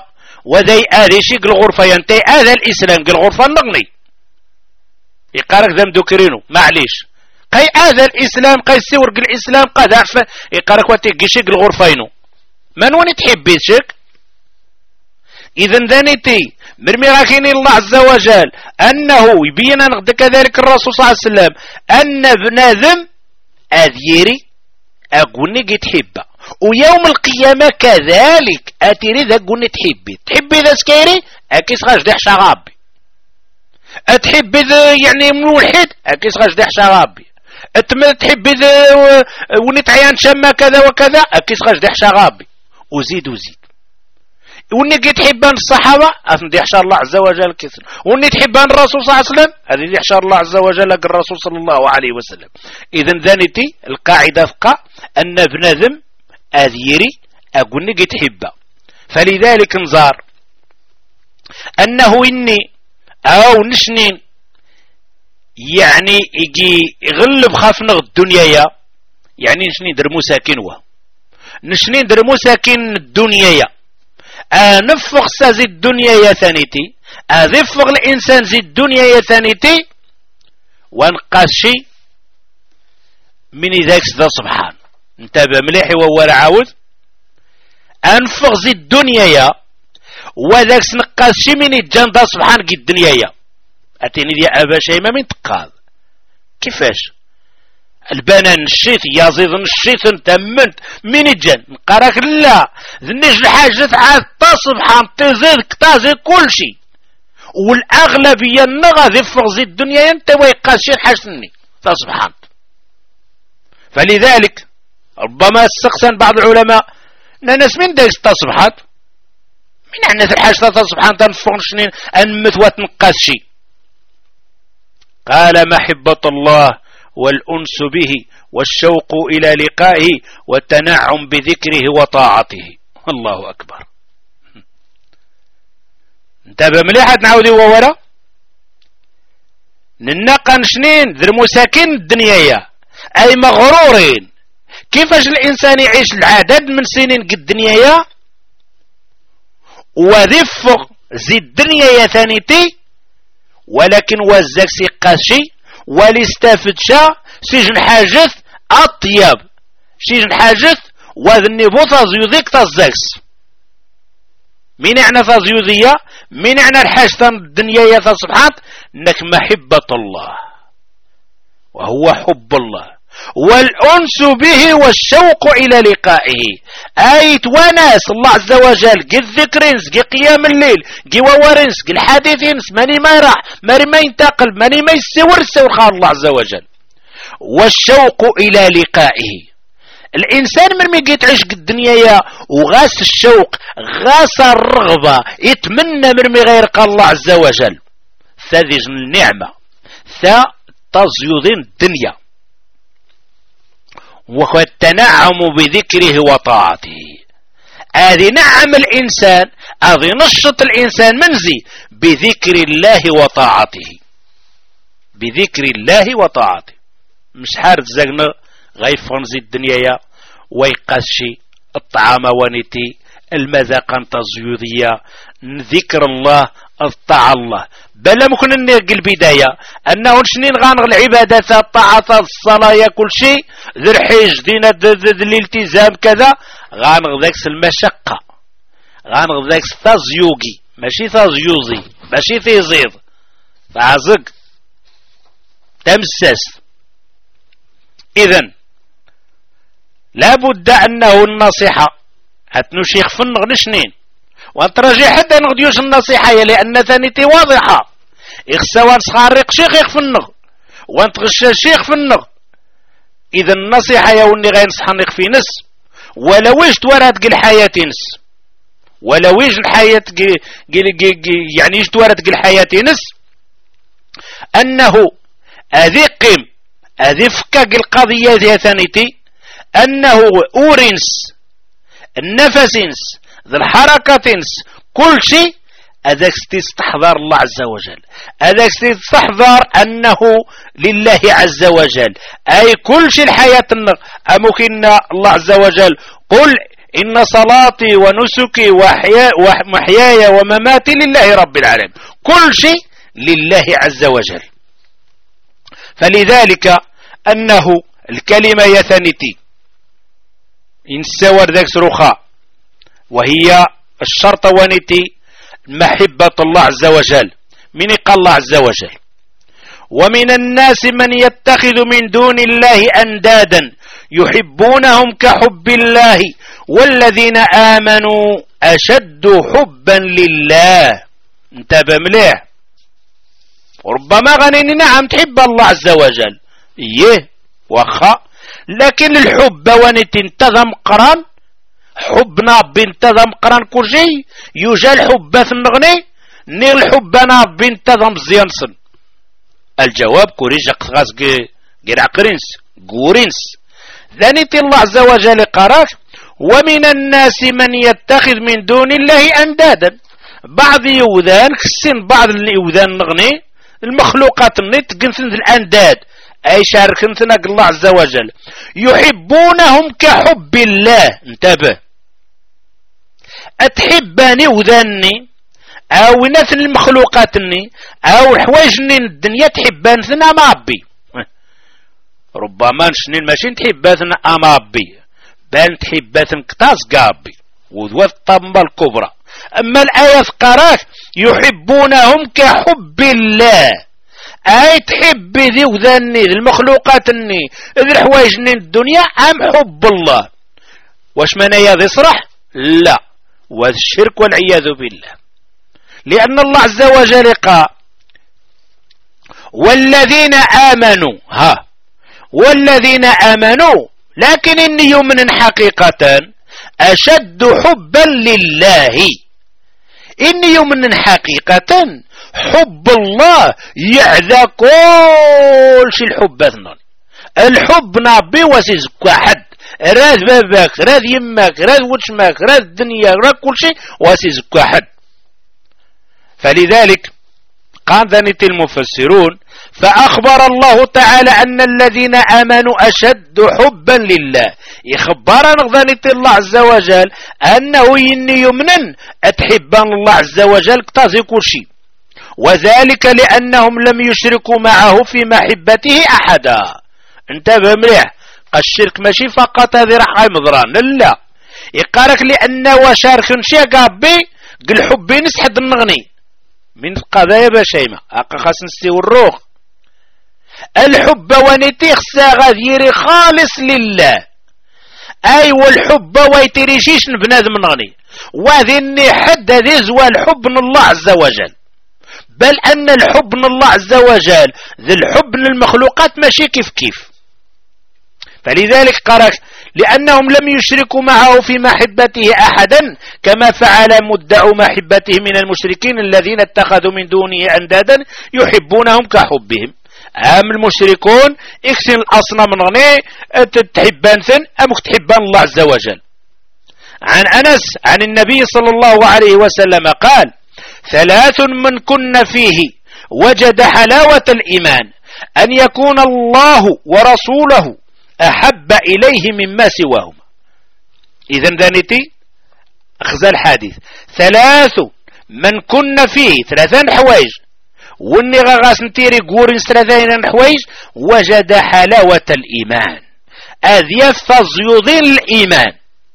وذي آذي شي قل غرفة ينتهي هذا الإسلام قل غرفة نغني يقارك ذم دوكرينو معليش قي هذا الإسلام قي سور قل الإسلام قد أعفى يقارك واتي شي قل غرفينو من وين تحبي شك إذن ذانيتي مرمي راكيني الله عز وجل أنه يبين نغد كذلك الرسول صلى الله عليه وسلم أن بنادم أذيري أقولني قد حبه ويوم القيامة كذلك أتيري ذا قولني تحبي تحبي ذا سكيري أكيس غاش ديح شغابي أتحبي ذا يعني ملحد أكيس غاش ديح شغابي تحبي ذا ونتعيان شما كذا وكذا أكيس غاش ديح شغابي وزيد وزيد وني كي تحبان الصحابة أفندي يحشى الله عز وجل كثر وني تحبان الرسول صلى الله عليه وسلم هذه يحشى الله عز وجل الرسول صلى الله عليه وسلم. إذن ذانيتي القاعدة فقا أن بنادم أذيري أقول كي تحبه فلذلك نزار أنه إني أو نشنين يعني يجي يغلب خافنا الدنيا يعني نشنين در مساكين و نشنين در مساكين الدنيا أنفق سازي الدنيا يا ثانيتي أذفق الإنسان زي الدنيا يا ثانيتي وانقاس شي من ذاك ذا سبحان انتبه مليحي وهو عاود أنفق زي الدنيا يا وذاك نقاس شي من الجان ذا سبحان قد الدنيا يا أتيني دي أبا شيء ما من تقاض كيفاش البنان الشيت يزيد الشيت تمنت من الجن نقراك لا ذنيش الحاجة عاد تصبحان تزيد تزيد كل شيء والأغلبية النغا ذفق زي الدنيا انت ويقاسين حاجتني تصبحان فلذلك ربما استقسم بعض العلماء ناس من دايس تصبحات من عنا في الحاجة تصبحان تنفق شنين أنمت وتنقاس شيء قال محبة الله والأنس به والشوق إلى لقائه والتنعم بذكره وطاعته. الله أكبر. انتبه مليحة نعودي وورا ننقى نشنين ذر مساكين الدنيا أي مغرورين كيفاش الإنسان يعيش العدد من سنين قد الدنيا وذفق زي الدنيا يا ثانيتي ولكن وزاك سيقاسي وليستافد شا سيجن حاجث أطيب سيجن حاجث وذني بوطا زيوذيك تزاكس مين اعنا تزيوذية مين اعنا الحاجة الدنيا يا سبحانه انك محبة الله وهو حب الله والأنس به والشوق إلى لقائه أي تواناس الله عز وجل قي الذكرينس قي قيام الليل قي وورنس قي الحديثينس ماني ما راح ماني ما ينتقل ماني ما يسور السور خال الله عز وجل والشوق إلى لقائه الإنسان من ما يتعشق الدنيا وغاس الشوق غاس الرغبة يتمنى من ما غير الله عز وجل ثذج النعمة ثا تزيضين الدنيا والتنعم بذكره وطاعته هذه نعم الإنسان هذه نشط الإنسان منزي بذكر الله وطاعته بذكر الله وطاعته مش حارت زغنا غيفون زي الدنيا ويقاسشي الطعام ونتي المذاقا تزيوذية ذكر الله الطاعة الله بل ممكن نلقى البداية أنه شنين غانغ العبادات الطاعة الصلاة كل شيء ذي الحج دينا ذي الالتزام كذا غانغ ذاكس المشقة غانغ ذاكس تزيوغي ماشي تزيوزي ماشي تيزيض تعزق تمسس إذن لابد أنه النصيحة هتنو شيخ فنغ نشنين وانت راجع حتى نغديوش النصيحة لأن ثانيتي واضحة إخسوان صخارق شيخ يخفنغ وانت غش شيخ فنغ إذا النصيحة يوني غير نصحنق في نس ولو ايش تورد قل حياة نس ولو ايش الحياة يعني ايش تورد قل حياة نس أنه أذقم أذفك القضية ذي ثانيتي أنه أورنس النفسنس ذي الحركة كل شيء أذاك تستحضر الله عز وجل أذاك تستحضر أنه لله عز وجل أي كل شيء الحياة ممكن الله عز وجل قل إن صلاتي ونسكي ومحياي ومماتي لله رب العالمين، كل شيء لله عز وجل. فلذلك أنه الكلمة يثنتي إن سور ذاك سرخا، وهي الشرط ونتي محبة الله عز وجل. من قال الله عز وجل: ومن الناس من يتخذ من دون الله أندادا يحبونهم كحب الله والذين آمنوا أشد حبا لله. انتبه مليح. وربما غنيني نعم تحب الله عز وجل، إيه وخا، لكن الحب ونتي انتظم قران، حبنا بنتظم قران كل شيء يوجد الحب النغني نير الحب انا بنتظم زيانسن. الجواب كوريجا قصغاس غير عقرينس غورينس ذانيتي الله عز وجل قراك: ومن الناس من يتخذ من دون الله أندادا. بعض يوذان كسين بعض اليوذان نغني المخلوقات النت قنسن الأنداد أي شاركنتنا الله عز وجل يحبونهم كحب الله. انتبه، أتحباني وذاني أو ناس المخلوقاتني أو حوايجني الدنيا تحبانتنا مع ربي. ربما نشنين ماشي تحباتنا أما ربي بل تحباتن كتاس قابي وذو الطمبة الكبرى. أما الآية قراك يحبونهم كحب الله، أي تحب ذي وذني المخلوقاتني ذي الحوايجني الدنيا أم حب الله. واش معنى يا ذي صرح؟ لا، وهذا الشرك والعياذ بالله. لأن الله عز وجل قال: والذين آمنوا، ها والذين آمنوا، لكن إني يؤمن حقيقة أشد حبا لله. إني يؤمن حقيقة حب الله يعذى كل شيء الحب اثنان. الحب نبي وسيز واحد، راذ باباك راذ يماك راذ وشماك راذ الدنيا راذ كل شيء وسيز واحد. فلذلك قال ذنيت المفسرون: فأخبر الله تعالى أن الذين آمنوا أشد حبا لله. يخبر ذنيت الله عز وجل أنه إني يمنن أتحبان الله عز وجل كتازي كل شيء، وذلك لأنهم لم يشركوا معه في محبته أحدا. انتبه مليح، الشرك ماشي فقط هذه راح مضران، لا، يقارك لأن وشارك شيء قابي قل حبي نسحد النغني من قضايا بشيمة أقا خاص نستيو الروح. الحب ونتيخ غاديري خالص لله، أي والحب ويتريشيش بنادم نغني وذني حد ذي زوال الحب من الله عز وجل، بل أن الحب من الله عز وجل ذي الحب من المخلوقات ماشي كيف كيف. فلذلك قرأ: لأنهم لم يشركوا معه في محبته أحدا كما فعل مدعو محبته من المشركين الذين اتخذوا من دونه أندادا يحبونهم كحبهم. أم المشركون اكسن الأصنام من غني تحبان ثن أم تحبان الله عز وجل. عن أنس عن النبي صلى الله عليه وسلم قال: ثلاث من كن فيه وجد حلاوة الإيمان: أن يكون الله ورسوله أحب إليه مما سواهما. إذن ذنتي أخذ الحديث ثلاث من كن فيه ثلاثان حوايج وني غاس نتيري قورن ثلاثين حوايج وجد حلاوة الإيمان. أذ تزيضين الإيمان.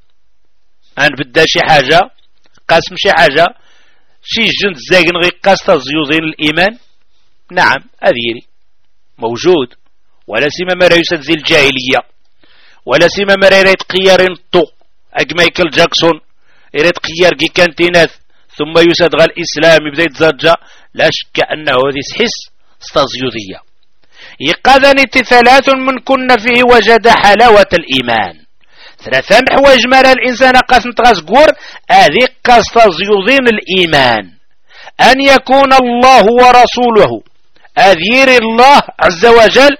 أن بدأ شي حاجة قاسم شي حاجة شي جند زاقن غي قاس تزيضين الإيمان. نعم أذيري موجود، ولا سيما ما رأيسات زي الجاهلية، ولا سيما ما رأيت قيارين طو أك مايكل جاكسون رأيت قيار كي كانتينات ثم يساد غا الإسلام يبدأ يتزرجا. لا شك أنه هذه حس استزيوذية. يقاذني ثلاث من كن فيه وجد حلاوة الإيمان. ثلاثان حوايج مالا الإنسان قاس نتغاس قور هذه قاس تزيوذين الإيمان: أن يكون الله ورسوله، أذير الله عز وجل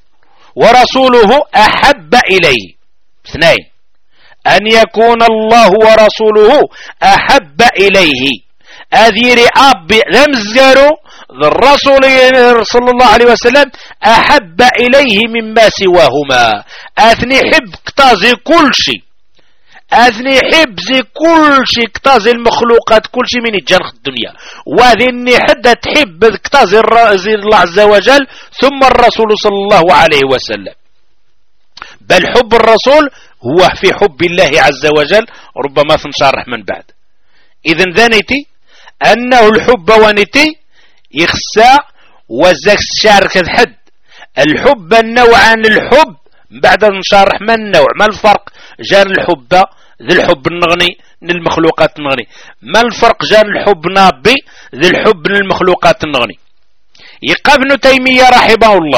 ورسوله أحب إليه. اثنين: أن يكون الله ورسوله أحب إليه، أذير أب لمزارو الرسول صلى الله عليه وسلم أحب إليه مما سواهما. أثني حب كتازي كل شيء، اذني حب زي كل شيء كتازي المخلوقات كل شيء من الجنخ الدنيا، وذني حد تحب كتازي الله عز وجل ثم الرسول صلى الله عليه وسلم. بل حب الرسول هو في حب الله عز وجل، ربما تنشرح من بعد. اذن ذنيتي انه الحب ونتي يخسى وزاك شارك الحد الحب النوعان الحب بعد نشرح ما النوع ما الفرق جار الحب ذي الحب النغني للمخلوقات النغني، ما الفرق جار الحب نابي ذي الحب للمخلوقات النغني. يقى ابن تيمية رحمه الله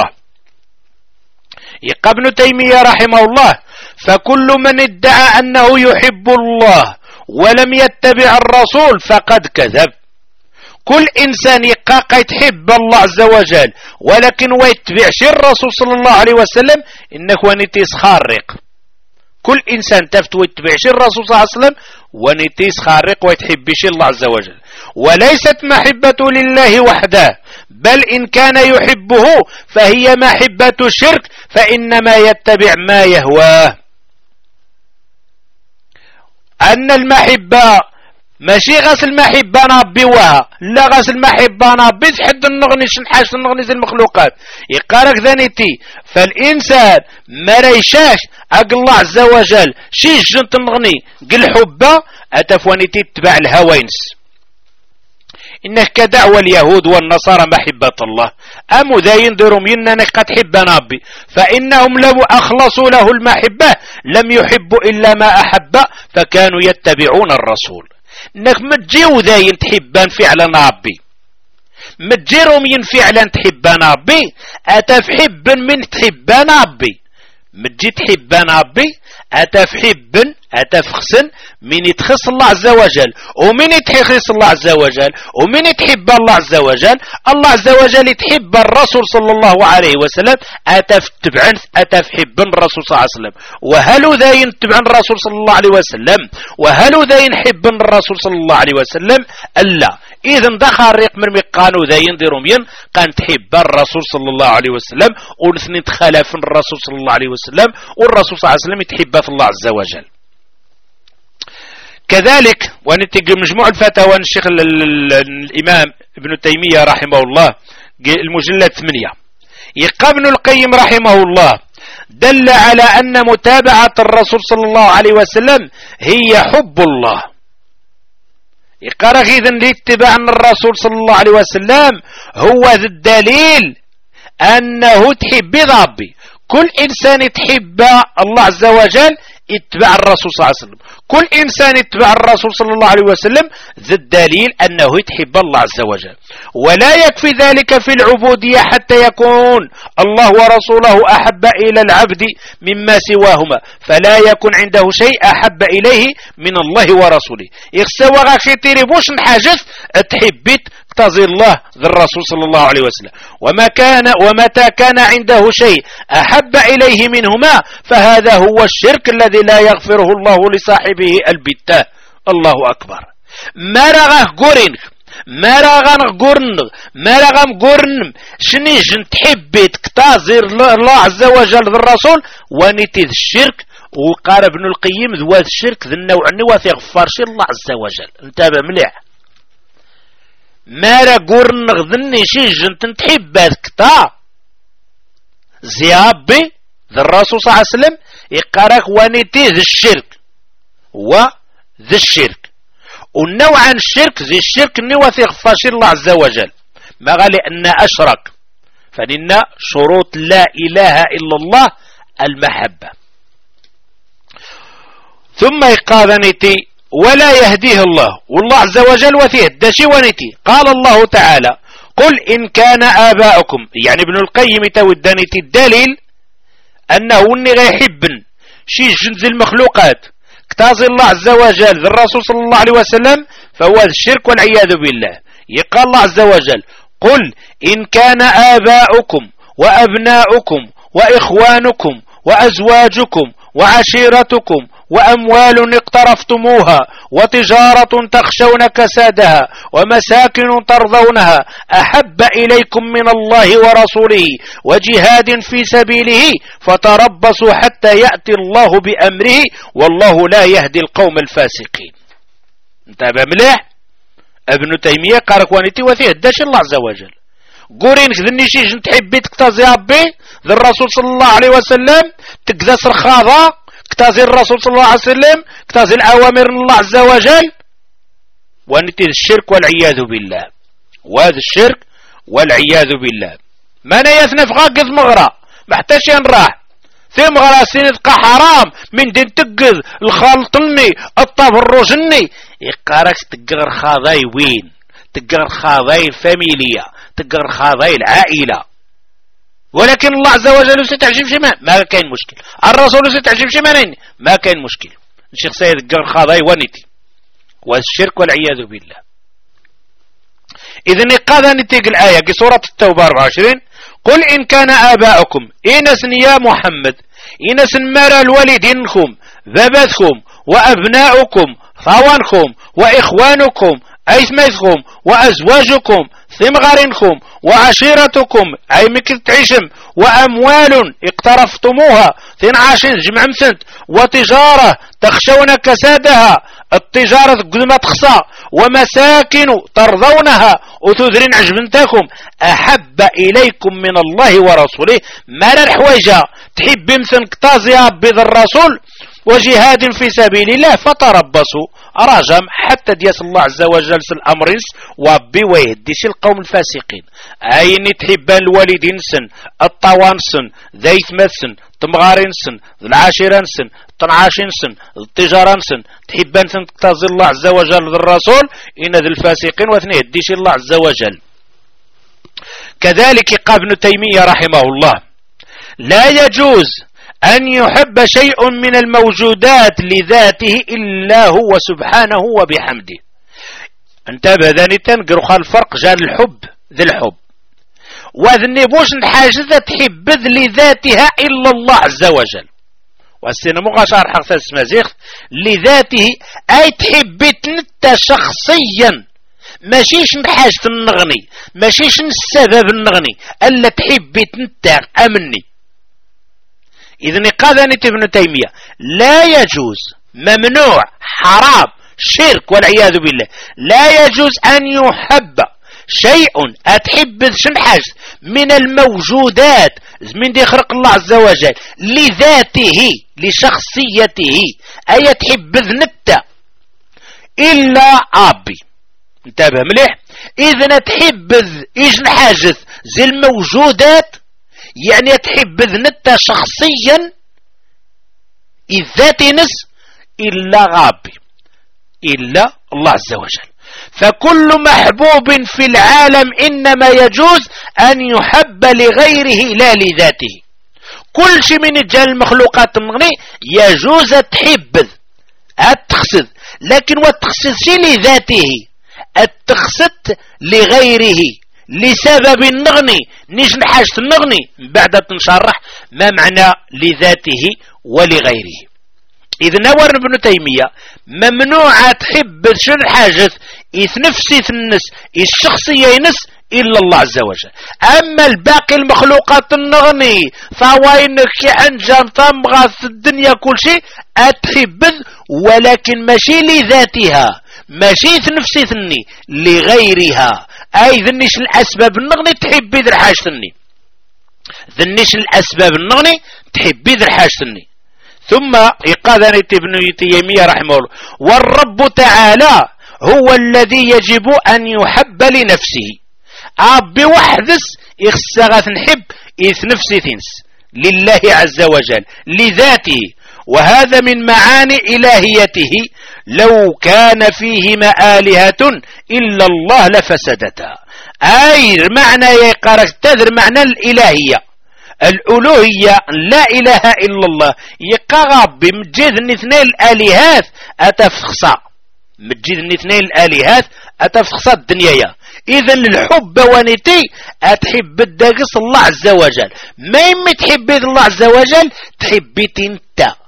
يقى ابن تيمية رحمه الله فكل من ادعى أنه يحب الله ولم يتبع الرسول فقد كذب. كل إنسان يقاقى يتحب الله عز وجل ولكن ويتبعش الرسول صلى الله عليه وسلم إنك ونتيس خارق. كل إنسان تفت ويتبعش الرسول صلى الله عليه وسلم ونتيس خارق ويتحبش الله عز وجل. وليست محبة لله وحده، بل إن كان يحبه فهي محبة شرك، فإنما يتبع ما يهواه. أن المحبة ماشي غاس المحبة نابيوها، لا غاس المحبة نابي تحد النغني شنحاش النغني زي المخلوقات. يقارك ذانيتي فالإنسان ما ريشاش أق الله عز وجل شي جنت النغني قل حبة أتفوانيتي تتبع الهوينس. إنك كدعوى اليهود والنصارى محبة الله، أم ذا ينذرهم إنك قد حب نابي، فإنهم لو أخلصوا له المحبة لم يحبوا إلا ما أحب فكانوا يتبعون الرسول. انك متجيو ذاين تحبان فعلا ربي، متجيرهم ين فعلا تحبان ربي، اتفحب من تحبان ربي، متجي تحبان ربي اتفحب اتفخسن من يتخص الله عز وجل، ومن يتخص الله عز وجل ومن يتحب الله عز وجل. الله عز وجل يتحب الرسول صلى الله عليه وسلم اتفتبعن اتفحب الرسول صلى الله عليه وسلم. وهل ذا ينتبع الرسول صلى الله عليه وسلم وهل ذا ينحب الرسول صلى الله عليه وسلم الا اذن دخل ريق من مقانو ذا ينذرهم ين كان تحب الرسول صلى الله عليه وسلم ونثني تخلف الرسول صلى الله عليه وسلم والرسول صلى الله عليه وسلم يتحب في الله عز وجل. كذلك ونتيجة مجموع الفتاوى الشيخ الإمام ابن تيمية رحمه الله المجلد ثمانية، يقى ابن القيم رحمه الله دل على أن متابعة الرسول صلى الله عليه وسلم هي حب الله. يقى رغيذا لاتباع الرسول صلى الله عليه وسلم هو ذا الدليل أنه تحب ربي. كل إنسان تحب الله عز وجل اتبع الرسول صلى الله عليه وسلم، كل إنسان اتبع الرسول صلى الله عليه وسلم ذا الدليل أنه يتحب الله عز وجل. ولا يكفي ذلك في العبودية حتى يكون الله ورسوله أحب إلى العبد مما سواهما، فلا يكون عنده شيء أحب إليه من الله ورسوله. إخسوا غاكتيري بوش نحاجث تحبت تزي الله ذا الرسول صلى الله عليه وسلم. وما كان ومتى كان عنده شيء أحب إليه منهما فهذا هو الشرك الذي لا يغفره الله لصاحبه البتة. الله أكبر. ما رغاه قرن ما رغان قرن ما رغم قرن شنيجن تحبت كتازر الله عز وجل ذا الرسول ونتيذ الشرك. وقال ابن القيم ذوات الشرك ذا النوع النواثي غفارش الله عز وجل. انتبه مليح. ما را قرن غذني شيجن تنتحب كتا زيابي ذا الرسول صلى الله عليه وسلم يقارك ونتي ذي الشرك وذي الشرك. والنوع عن الشرك ذي الشرك النواثي غفاش الله عز وجل ما غالي أن أشرك، فإن شروط لا إله إلا الله المحبة. ثم يقاذنتي ولا يهديه الله والله عز وجل وفيه الدشي ونتي. قال الله تعالى قل إن كان آباؤكم، يعني ابن القيم تودنتي الدليل أنه إني غيحبن شي جنز المخلوقات كتازي الله عز وجل ذي الرسول صلى الله عليه وسلم فهو الشرك والعياذ بالله. يقال الله عز وجل قل إن كان آباؤكم وأبناؤكم وإخوانكم وأزواجكم وعشيرتكم وأموال اقترفتموها وتجارة تخشون كسادها ومساكن ترضونها أحب إليكم من الله ورسوله وجهاد في سبيله فتربصوا حتى يأتي الله بأمره والله لا يهدي القوم الفاسقين. انتبه مليح. ابن تيمية قال كوانيتي وفيه الداش الله عز وجل قورين ذني شي جنت حبيت كتازي ربي ذي الرسول صلى الله عليه وسلم تكذا سرخاضة كتازي الرسول صلى الله عليه وسلم كتازي الأوامر الله عز وجل وانتي الشرك والعياذ بالله. وهذا الشرك والعياذ بالله ما نيثنا فغاقذ مغرى محتاش ينراح في مغرى سينتقى حرام من دين تقذ الخالطلني الطفروجني يقارك تقغر خاضاي وين تقغر خاضاي الفاميليا تقغر خاضاي العائلة. ولكن الله عز وجل ستعجب شي ما كاين مشكل. الرسول ستعجب شي ما كاين مشكل. الشيخ سيد تقغر خاضاي ونتي والشرك والعياذ بالله. إذن قاذا نتيق الآية في سورة التوبة أربعة وعشرين قل إن كان آباؤكم إنسن يا محمد إنسن مرى الوالدينكم ذبثكم وأبناؤكم ثوانكم وإخوانكم أيثمثكم وأزواجكم ثمغرنكم وعشيرتكم أي مكت تعيشم وأموال اقترفتموها ثنعاشين جمع مثنت وتجارة تخشون كسادها التجارة قدمة تخصى ومساكن ترضونها وتذرين عجبنتكم أحب إليكم من الله ورسوله ما الحويجة تحب مثل كتازيا بذ الرسول وجهاد في سبيل الله فتربصوا راجم حتى دياس الله عز وجل الأمر وبي ويهديش القوم الفاسقين. عيني تحبان الوالدين سن الطوان سن ذيث مثسن تمغارين سن العاشرين سن الطنعاشين سن التجاران سن تحبان سن تقتضي الله عز وجل الرسول إن ذي الفاسقين واثنين يهديش الله عز وجل. كذلك قال ابن تيمية رحمه الله لا يجوز أن يحب شيء من الموجودات لذاته إلا هو سبحانه وبحمده. انتبه ذاني تنقروا الفرق جال الحب ذي الحب وذني بوش حاجة تحب لذاتها إلا الله عز وجل. والسنة مغاشر حرث اسمازيخ لذاته أي تحب تنت شخصيا ماشيش حاجة النغني ماشيش السبب النغني ألا تحب تنت أمني. إذن قال ابن تيمية لا يجوز ممنوع حرام شرك والعياذ بالله لا يجوز أن يحب شيء أتحب شنحاج من الموجودات من دي خلق الله عز وجل لذاته لشخصيته أي تحب ذنته إلا أبي. انتبه مليح. إذن تحب إجن حاجث زي الموجودات يعني تحب ذنته شخصيا الذات نس إلا غابي إلا الله عز وجل. فكل محبوب في العالم إنما يجوز أن يحب لغيره لا لذاته. كل شيء من الجال المخلوقات المغني يجوز تحب التخصد لكن والتخصد شيء لذاته التخصد لغيره لسبب النغني نيش حاجة النغني بعد تنشرح ما معنى لذاته ولغيره. إذا نور ابن تيمية ممنوع تحب شن حاجة نفسي النس الشخصية ينس إلا الله عز وجل. أما الباقي المخلوقات النغني فوينك أنجام تمغى في الدنيا كل شيء أتحب ولكن ماشي لذاتها ماشي نفسي ثني لغيرها أي ذنيش الأسباب النغني تحبي ذر حاجة ثني ذنيش الأسباب النغني تحبي ذر حاجة ثني. ثم يقاذني ابن تيمية رحمه الله والرب تعالى هو الذي يجب أن يحب لنفسه أبي وحدس إخساغث نحب إث نفسي ثنس لله عز وجل لذاته وهذا من معاني إلهيته لو كان فيهما آلهة إلا الله لفسدتا. أي معنى يقارك تذر معنى الإلهية الألوهية لا إله إلا الله يقارب بمجيد اثنين الآلهات أتفخصا مجيد اثنين الآلهات أتفخصا الدنيا. إذن الحب ونتي أتحب الدقص الله عز وجل ما يمي تحبي الله عز وجل تحبي انت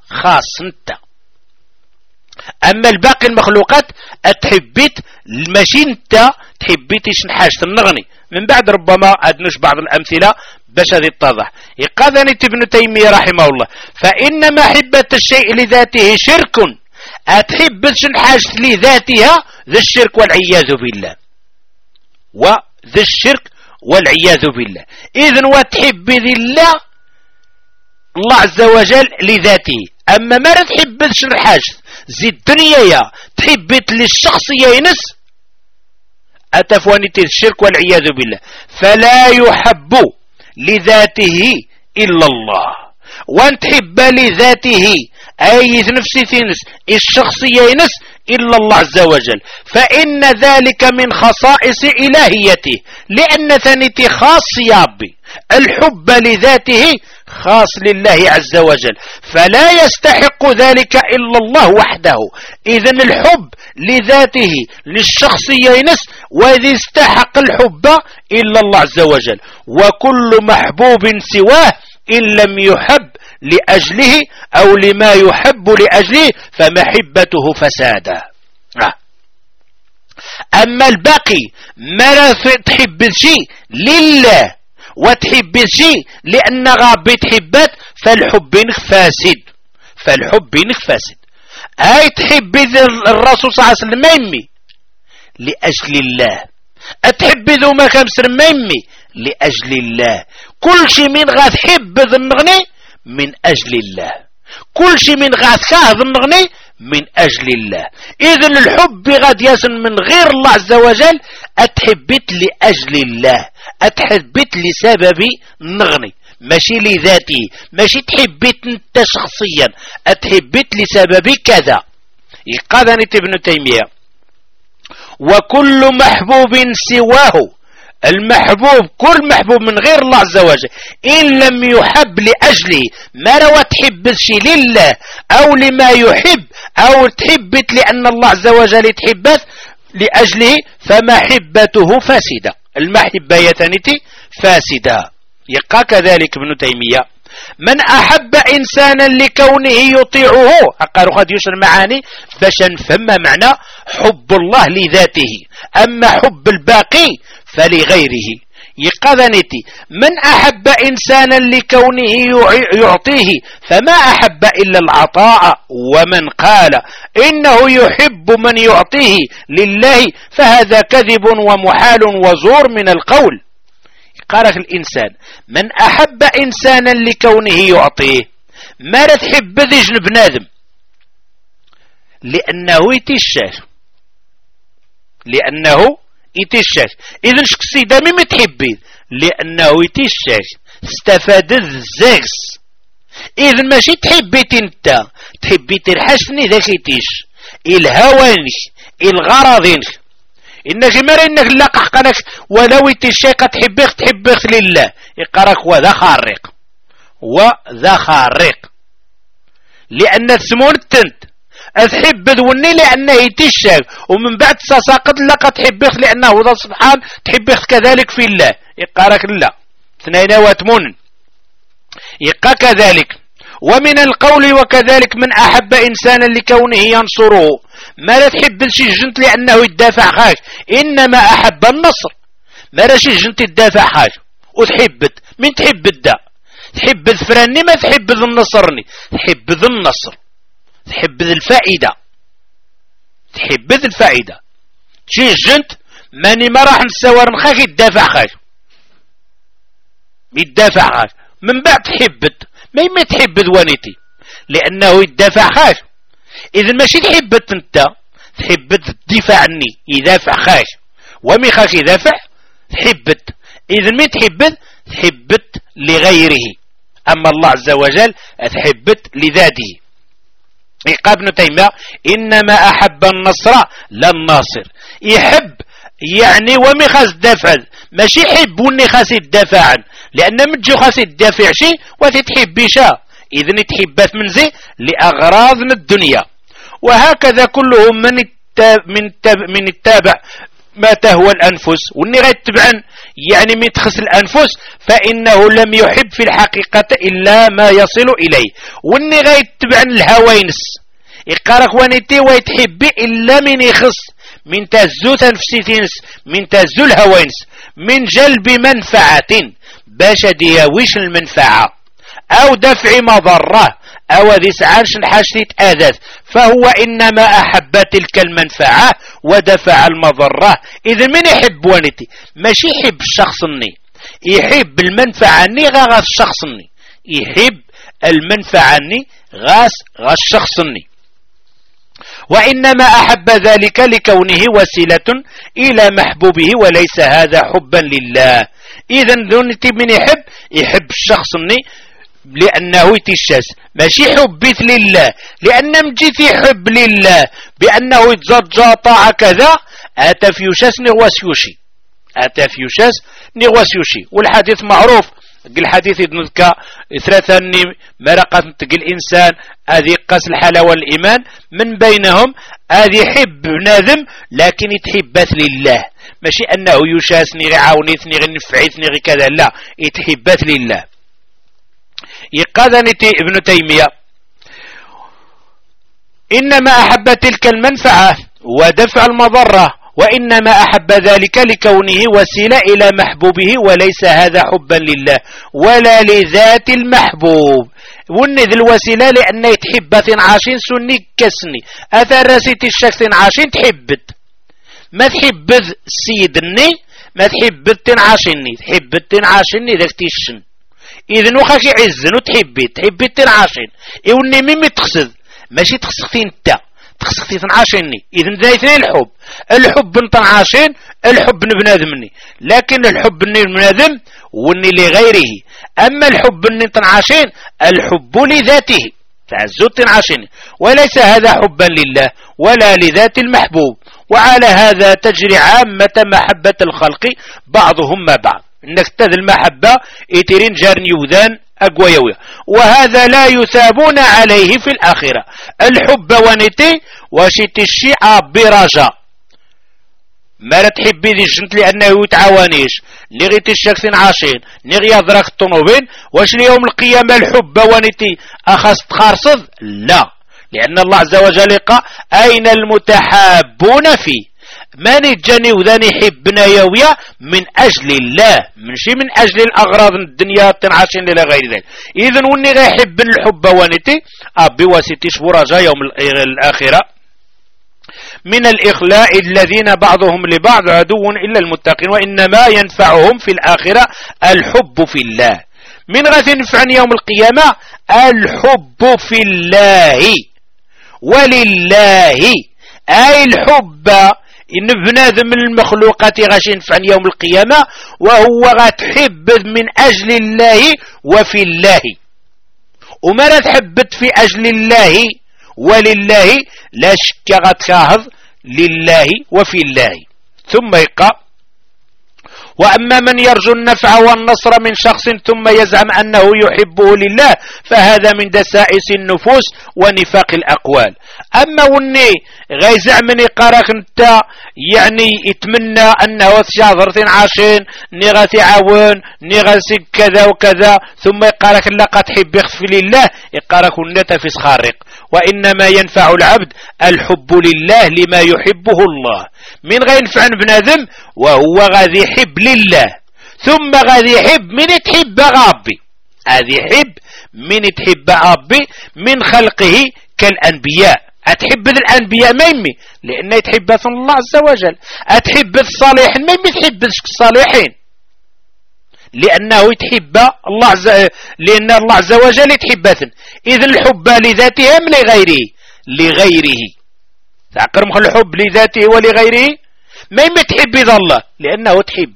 خاص انت. اما الباقي المخلوقات اتحبيت ماشي انت تحبيتي شن حاجة النغني. من بعد ربما ادنوش بعض الامثلة باش هذه تتضح. يقاذني ابن تيمية رحمه الله فإن محبة الشيء لذاته شرك، اتحب شن حاجة لذاتها ذا الشرك والعياذ بالله، وذا الشرك والعياذ بالله. إذن وتحب لله الله عز وجل لذاته. أما ما تحب شن حاجة زي الدنيا يا تحبت للشخصية ينس أتفوانيت الشرك والعياذ بالله. فلا يحب لذاته إلا الله، وان تحب لذاته أي نفسي تنس الشخصية ينس إلا الله عز وجل، فإن ذلك من خصائص إلهيته، لأن ثانيتي خاص يا ربي الحب لذاته خاص لله عز وجل، فلا يستحق ذلك إلا الله وحده. إذن الحب لذاته للشخصية ينس وذي استحق الحب إلا الله عز وجل. وكل محبوب سواه إن لم يحب لأجله أو لما يحب لأجله فمحبته فسادا. أما الباقي ما تحب شيء لله وتحب شيء لأن غابي تحبات فالحب فاسد، فالحب فاسد. هاي تحب الرسول صلى الله عليه وسلم يمي لأجل الله، أتحب ذو ما كمسر يمي لأجل الله. كل شيء من غاث حب ذنغني من أجل الله، كل شيء من غاث كاه ذنغني من أجل الله. إذن الحب غاد يسن من غير الله عز وجل أتحبت لأجل الله، أتحبت لسبب نغني ماشي لذاتي، ماشي تحبت انت شخصيا، أتحبت لسبب كذا. يقاذني ابن تيمية وكل محبوب سواه، المحبوب كل محبوب من غير الله عز وجل إن لم يحب لأجله، ما روى تحب الشيء لله أو لما يحب أو تحبت لأن الله عز وجل تحبت لأجله فمحبته فاسدة، المحبة يتنتي فاسدة. يقى كذلك ابن تيمية من أحب إنسانا لكونه يطيعه، أقارو قد يوصل معاني باش نفهم معنى حب الله لذاته، أما حب الباقي فلغيره. يقذنتي من أحب إنسانا لكونه يعطيه فما أحب إلا العطاء، ومن قال إنه يحب من يعطيه لله فهذا كذب ومحال وزور من القول. قال الإنسان من أحب إنسانا لكونه يعطيه، ما تحب ذي جنب نادم لأنه يتشاش، لأنه يتشاش. إذن شخصي دامي ما تحبين لأنه يتشاش استفاد الزاكس. إذن ماشي تحبيت انت، تحبيت الحسني ذاك يتيش الهوانش الغرضينش إنك مرة إنك لقح قناك ولو يتشاك تحبيخ تحبيخ لله يقرأك وذا خارق وذا خارق، لأن تسمون التنت أتحب ذوني لأنه يتشاك ومن بعد تساقط لك تحبيخ لأنه ذا سبحان تحبيخ كذلك في الله يقرأك لا اثنين واتمون. يقى كذلك ومن القول وكذلك من أحب إنسانا لكونه ينصره، ما لا تحب شي جنت لأنه يدافع خاش، إنما أحب النصر. ما لا شي جنت يدافع خاش وتحبت من تحب الداء، تحب الفراني ما تحب ذا النصرني، تحب ذا النصر، تحب ذا الفائدة، تحب ذا الفائدة. شي جنت ماني ما راح نسوار نخاك يدافع خاش، يدافع خاش من بعد تحبت ما يما تحب ذوانيتي لأنه يدافع خاش. إذن ماشي تحبت انت، تحبت الدفاع عني يدافع خاش ومي خاش يدافع تحبت. إذن مين تحبت؟ تحبت لغيره، أما الله عز وجل تحبت لذاته. يقى ابن تيمية إنما أحب النصر لا الناصر، يحب يعني ومي خاص دافع ماشي يحب وني خاص يدافع، لأن متجو خاص يدافع شي وتتحب شا، إذن تحبات من زي لأغراض من الدنيا. وهكذا كلهم من التاب من التاب من التابع ما تهوى الأنفس واللي غيتبعن يعني من تخص الأنفس فإنه لم يحب في الحقيقة إلا ما يصل إليه واللي غيتبعن الهوينس يقارك وانيتي ويتحب إلا من يخص من تهزو تنفسيتينس من تهزو الهوينس من جلب منفعة باش دياويش المنفعة أو دفع مضرة أو ذي سعانش حاجتي تآذات فهو إنما أحب تلك المنفعة ودفع المضرة. إذا من يحب وانيتي ماشي يحب الشخص الني يحب المنفعة الني غاس الشخص الني يحب المنفعة الني غاس غاس الشخص الني وإنما أحب ذلك لكونه وسيلة إلى محبوبه وليس هذا حبا لله. إذا ذنتي من يحب يحب الشخص الني لأنه يتشاس ماشي حبيت لله لأن مجيت يحب لله بأنه يتزرجى طاعة كذا أتى في يشاس نغواسيوشي أتى في يشاس نغواسيوشي. والحديث معروف الحديث يدنذك ثلاثة مرقة تقل الإنسان هذه قاس الحلاوة والإيمان من بينهم هذه يحب بنادم لكن يتحبث لله ماشي أنه يشاسني غي عاونيتني غي نفعيتني غي كذا لا يتحبث لله. يقاذني ابن تيمية إنما أحب تلك المنفعة ودفع المضرة وإنما أحب ذلك لكونه وسيلة إلى محبوبه وليس هذا حبا لله ولا لذات المحبوب ونذ الوسيلة لأن يتحب تنعاشين سني كسني أثر رسيت الشخص تنعاشين تحبت ما تحبذ سيدني ما تحبذ تنعاشيني تحبذ تنعاشيني ذاك تيشن إذن وخاك يعزن وتحبي تحبي تنعاشين إوني ميمي تقصد ماشي تخصختي انت تخصختي تنعاشيني إذن ذايثني الحب الحب نتنعاشين الحب نبنادمني لكن الحب نبنادم وني لغيره أما الحب نتنعاشين الحب لذاته تعزو تنعاشيني وليس هذا حبا لله ولا لذات المحبوب. وعلى هذا تجري عامة محبة الخلق بعضهم ما بعض انك تذ المحبة ايترين جارن يوذان اقوى يويا وهذا لا يثابون عليه في الآخرة. الحب ونتي وشيت الشيعة برجاء ما لا تحبي ذي الجنت لأنه يتعاونيش نغيت الشخص عاشين نغي أدراك الطنوبين واش اليوم القيامة الحب ونتي أخص تخارصد لا لأن الله عز وجل قال أين المتحابون فيه من يجاني وذاني يحبنا يويا من أجل الله من شي من أجل الأغراض الدنيا تنعاشين إلى غير ذلك. إذن وني غيحب الحب ونتي أبي واسيتي شبورا يوم الآخرة من الإخلاء الذين بعضهم لبعض عدو إلا المتقين وإنما ينفعهم في الآخرة الحب في الله. من غاث ينفعني يوم القيامة الحب في الله ولله أي الحب إن بنادم من المخلوقات غاش ينفعني يوم القيامة وهو غتحب من أجل الله وفي الله وما لا تحبت في أجل الله ولله لا شك غتكاهض لله وفي الله. ثم يقع وأما من يرجو النفع والنصر من شخص ثم يزعم أنه يحبه لله فهذا من دسائس النفوس ونفاق الأقوال. أما وني غيزع من يقارك انت يعني يتمنى أنه تشاظرتين عاشين نغاتي عاون نغاتي كذا وكذا ثم يقارك لقد تحب يخفي لله يقارك النت في سخارق. وإنما ينفع العبد الحب لله لما يحبه الله من غير ينفع بنادم وهو غادي يحب لله ثم غادي يحب من تحب ربي غادي يحب من تحب ربي من خلقه كالأنبياء. أتحب الأنبياء ما يمي لأنه يتحب الله عز وجل. أتحب الصالحين ما يمي تحب الصالحين لأنه يتحب الله عز لأن الله عز وجل يتحبثن. إذا الحب لذاته من لغيره لغيره تعقر مخل الحب لذاته ولغيره ما يمي تحب إذا الله لأنه تحب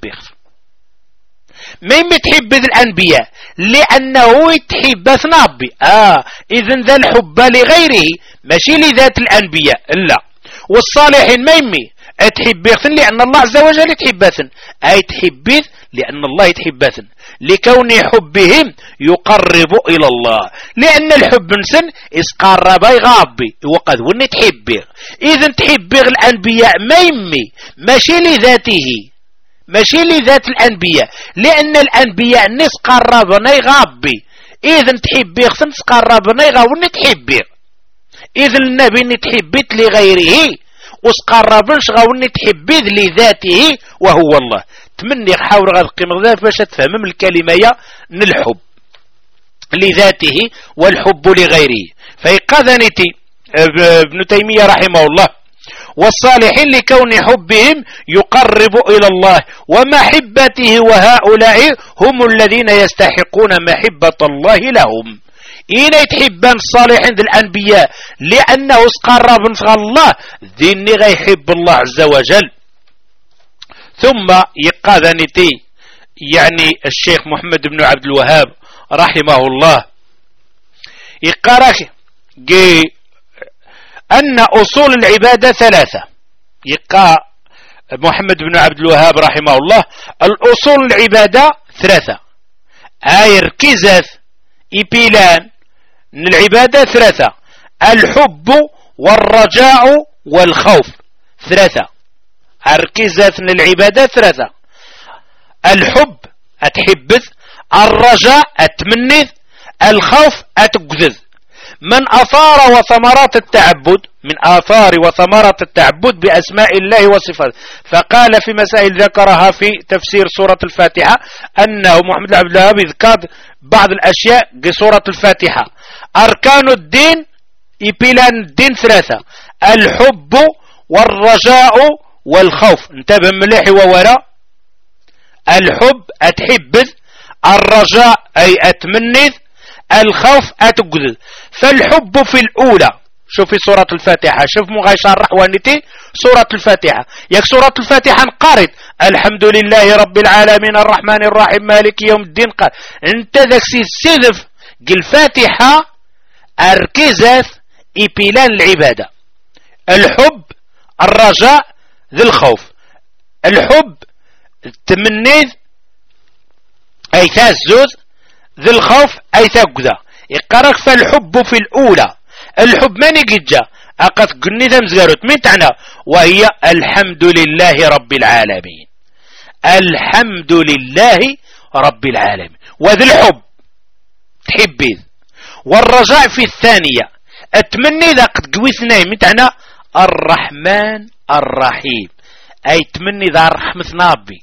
ما يمي تحب الأنبياء لأنه يتحبث نبي آه إذن ذا الحب لغيره ماشي لذات الأنبياء لا. والصالحين ما يمي تحبثن لأن الله عز وجل يتحبثن أي تحبث لأن الله يتحبثن لكون حبهم يقرب إلى الله، لأن الحب نسن إسقرب يغابي وقد ون تحبه. إذن تحبه الأنبياء ما يمي ماشي لذاته، ماشي لذات الأنبياء، لأن الأنبياء نس قربنا يغابي. إذن تحبه خصن تقربنا يغاون تحبه. إذن النبي نتحبت لغيره وسقربنش غاون تحبيذ لذاته وهو الله. تمني حاول غاد قيم ذات باش تفهم من الكلمة الحب لذاته والحب لغيره. فيقاذنتي ابن تيمية رحمه الله والصالحين لكون حبهم يقرب إلى الله ومحبته، وهؤلاء هم الذين يستحقون محبة الله لهم. إين يتحبان الصالحين ذي الأنبياء لأنه سقرب نصغى الله ذيني غيحب الله عز وجل. ثم يقاذنتي يعني الشيخ محمد بن عبد الوهاب رحمه الله يقارك أن أصول العبادة ثلاثة. يقا محمد بن عبد الوهاب رحمه الله الأصول العبادة ثلاثة، آي ركزت إبيلان من العبادة ثلاثة: الحب والرجاء والخوف. ثلاثة ركزت من العبادة ثلاثة: الحب أتحبذ، الرجاء أتمنذ، الخوف أتقذذ. من آثار وثمرات التعبد من آثار وثمرات التعبد بأسماء الله وصفاته. فقال في مسائل ذكرها في تفسير سورة الفاتحة أنه محمد بن عبد الوهاب ذكر بعض الأشياء بسورة الفاتحة. أركان الدين إبلان الدين ثلاثة: الحب والرجاء والخوف. انتبه مليح ووراء. الحب أتحبذ، الرجاء أي أتمنذ، الخوف أتقذذ. فالحب في الأولى شوف في سورة الفاتحة، شوف مغاي شرح وانتي سورة الفاتحة. يك سورة الفاتحة نقارد الحمد لله رب العالمين الرحمن الرحيم مالك يوم الدين. قال انت ذاك السيدف قل الفاتحة أركزت إبلان العبادة: الحب، الرجاء، ذي الخوف. الحب التمنيذ أي تازوز، ذي الخوف أي تقذى. يقرأك فالحب في الأولى. الحب من يجي أقد قلني ذا مزقارت من تعنى وهي الحمد لله رب العالمين. الحمد لله رب العالمين وذي الحب تحبيذ. والرجاء في الثانية أتمني ذا قد قويثنا من تعنى الرحمن الرحيم، أي تمني ذا رحمة نابي،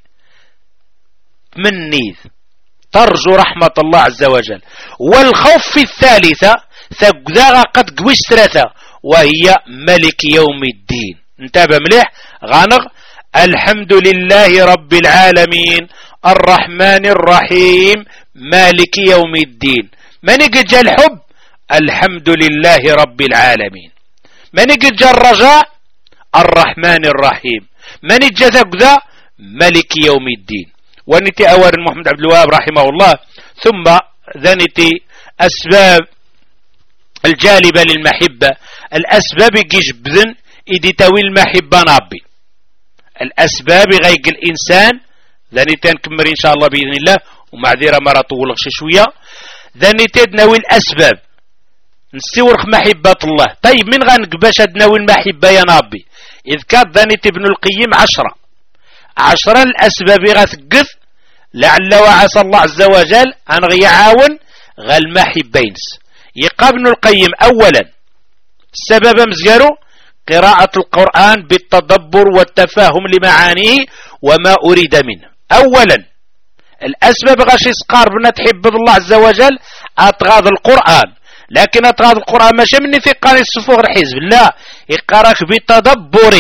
تمني ترجو رحمة الله عز وجل. والخوف في الثالثة ثقذا قد قويس ثلاثة وهي ملك يوم الدين. انتبه مليح غانغ: الحمد لله رب العالمين الرحمن الرحيم مالك يوم الدين. من يجي الحب؟ الحمد لله رب العالمين. من يجي الرجاء؟ الرحمن الرحيم. من يجي ذا؟ ملك يوم الدين. ونتي أول محمد عبد الوهاب رحمه الله. ثم ذنتي أسباب الجالبة للمحبة. الأسباب يجبذن إدي تاوي المحبة نابي. الأسباب غيق الإنسان ذنتي نكمل إن شاء الله بإذن الله ومعذرة مرة طول شوية. ذنتي ناوي الأسباب نستورخ محبة الله. طيب من غنق باش ناوي المحبة يا نابي؟ إذ كان ذنتي ابن القيم عشرة عشرة الأسباب غثقث لعل وعسى الله عز وجل أن غيعاون غالمحبينس. يقى ابن القيم أولا السبب مزيرو قراءة القرآن بالتدبر والتفاهم لمعانيه وما أريد منه. أولا الأسباب غاشي سقار بنا تحب الله عز وجل أتغاض القرآن، لكن أتغاض القرآن ماشي مني في قاني الصفوغ الحزب، لا يقراك بتدبر.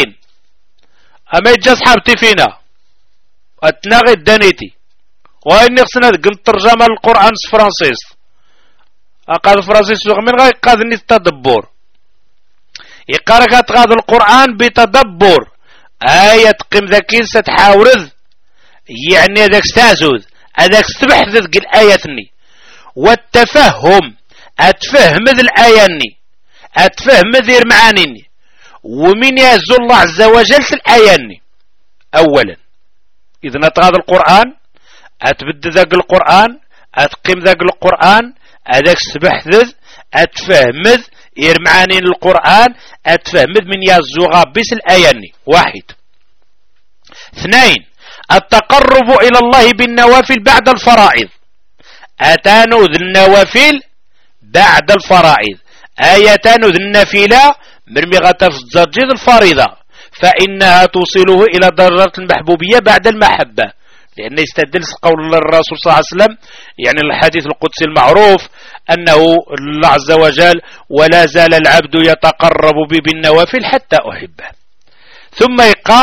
أما يجا صحابتي فينا أتناغي الدانيتي وإني خصنا قلت ترجمة القرآن فرانسيس أقاد فرانسيس من غير قادني التدبر. يقارك أتغاض القرآن بتدبر آية قم ذاكين ستحاورذ يعني هذاك ستازوذ هذاك ستبحث ذاك الآياتني. والتفهم أتفهم ذي الآياني أتفهم ذي المعاني ومن يهز الله عز وجل في الآياني. أولا إذا أتغاض القرآن أتبدل ذاك القرآن، أتقيم ذاك القرآن، هذاك تبحث، أتفهمذ يرمعاني القرآن، أتفهمذ من يزوغا بس الآياني. واحد. اثنين، التقرب إلى الله بالنوافل بعد الفرائض. أتانو ذي النوافل بعد الفرائض، آيتان ذي النافلة مرمغة في الفريضة، فإنها توصله إلى درجة المحبوبية بعد المحبة، لأن يستدل قول الرسول صلى الله عليه وسلم، يعني الحديث القدسي المعروف، أنه الله عز وجل ولا زال العبد يتقرب بي بالنوافل حتى أحبه. ثم يقع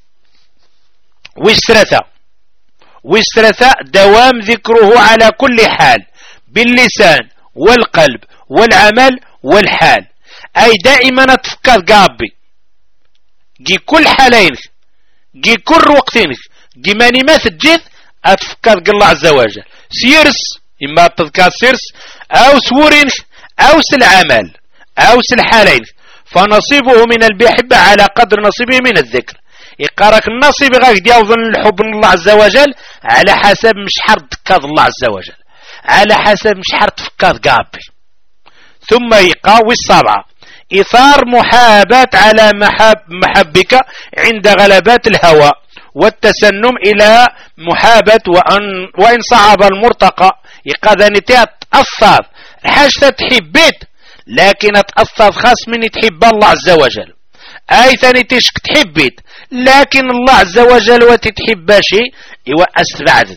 وسرثة. وسرثة دوام ذكره على كل حال باللسان والقلب والعمل والحال، أي دائما تفكر قابي جي كل حالين جي كل وقتين جي ماني ما تجد أتفكر الله عز وجل سيرس، إما تذكر سيرس أو سورين أو سالعمل أو سالحالين، فنصيبه من البحبة على قدر نصيبه من الذكر. يقارك النصيب غاك ديال الحب من الله عز وجل على حسب مش حرد تكاد الله عز وجل، على حسب مش حرد تفكاد قابي. ثم يقاوي السبعة، إثار محاباة على محب محبك عند غلبات الهوى والتسنم إلى محابة، وأن وإن صعب المرتقى يقاذني تأثر حاجة تحبيت، لكن تأثر خاص من تحب الله عز وجل. أي ثاني تشك تحبيت، لكن الله عز وجل وتتحب شيء يوأس بعد.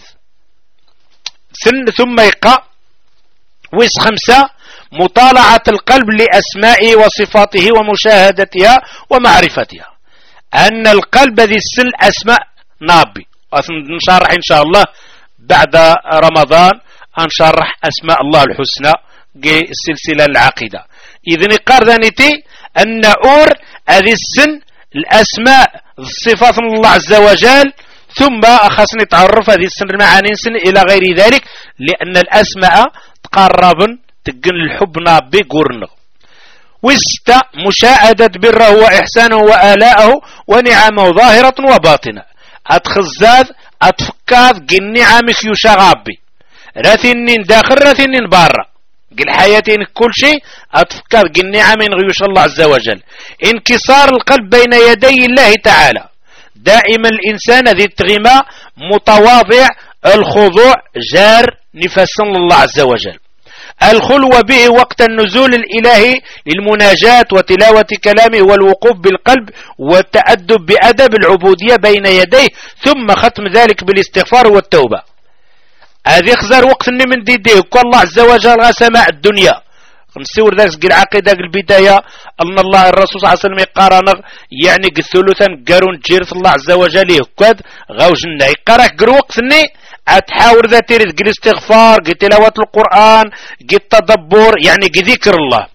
ثم يقع ويس خمسة، مطالعة القلب لأسمائه وصفاته ومشاهدتها ومعرفتها. أن القلب ذي السن أسماء نابي، نشرح إن شاء الله بعد رمضان نشرح أسماء الله الحسنى السلسلة العقيدة. إذن قردنتي أن أور هذه السن الأسماء الصفات من الله عز وجل، ثم خاصني تعرف هذه السن المعاني سن إلى غير ذلك، لأن الأسماء تقرب تقن الحب نابي قرن. وستة، مشاهدة بره وإحسانه وآلاءه ونعمه ظاهرة وباطنة. أتخزاد أتفكاد قل نعمك يشغابي رثنين داخل رثنين بارا، قل حياتين كل شيء أتفكاد قل نعمين غيوش الله عز وجل. انكسار القلب بين يدي الله تعالى، دائما الإنسان ذي التغماء متواضع الخضوع جار نفس الله عز وجل. الخلوة به وقت النزول الإلهي للمناجاة وتلاوة كلامه والوقوف بالقلب والتأدب بأدب العبودية بين يديه، ثم ختم ذلك بالاستغفار والتوبة. هذه خزار وقت من ديديه والله عز وجل غسماء الدنيا نسور ذاك العقيدة البداية أن الله الرسول صلى الله عليه وسلم يقارن يعني الثلثا قارون جيرث الله عز وجل يقاد غاوجنا يقارك قر وقتني أتحاور ذا تريد قل استغفار قل تلاوة القرآن قل تدبر يعني قل ذكر الله.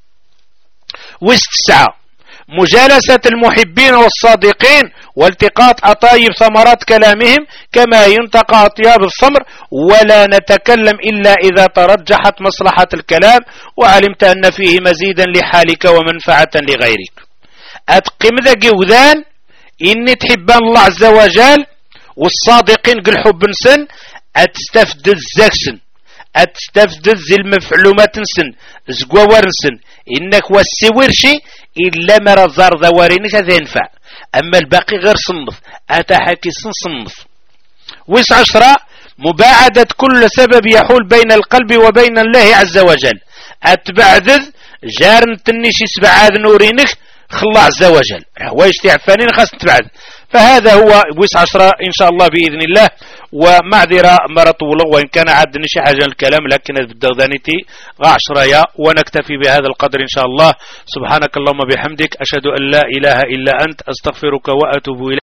واستسعى مجالسة المحبين والصادقين والتقاط أطايب ثمرات كلامهم كما ينتقى أطياب الثمر، ولا نتكلم إلا إذا ترجحت مصلحة الكلام وعلمت أن فيه مزيدا لحالك ومنفعة لغيرك. أتقم ذا جوذان إني تحبان الله عز وجل والصادقين قل حب سن أتستفدد زكسن أتستفدد زي المفعلومات سن زقوار سن إنك والسوير شي إلا مرة زار ذوارينك هذا ينفع، أما الباقي غير صنف أتحكي صنف. ويس عشرة مباعدة كل سبب يحول بين القلب وبين الله عز وجل. أتبعذذ جار تنشي سبعاد نورينك خلا عز وجل حوايج تعفانين خاص تبعد. فهذا هو ويس عشرة إن شاء الله بإذن الله. ومعذرة مرة طولة وإن كان عدني شي حاجة الكلام، لكن بالدغدانيتي عشرة يا ونكتفي بهذا القدر إن شاء الله. سبحانك اللهم بحمدك أشهد أن لا إله إلا أنت أستغفرك وأتوب إليك.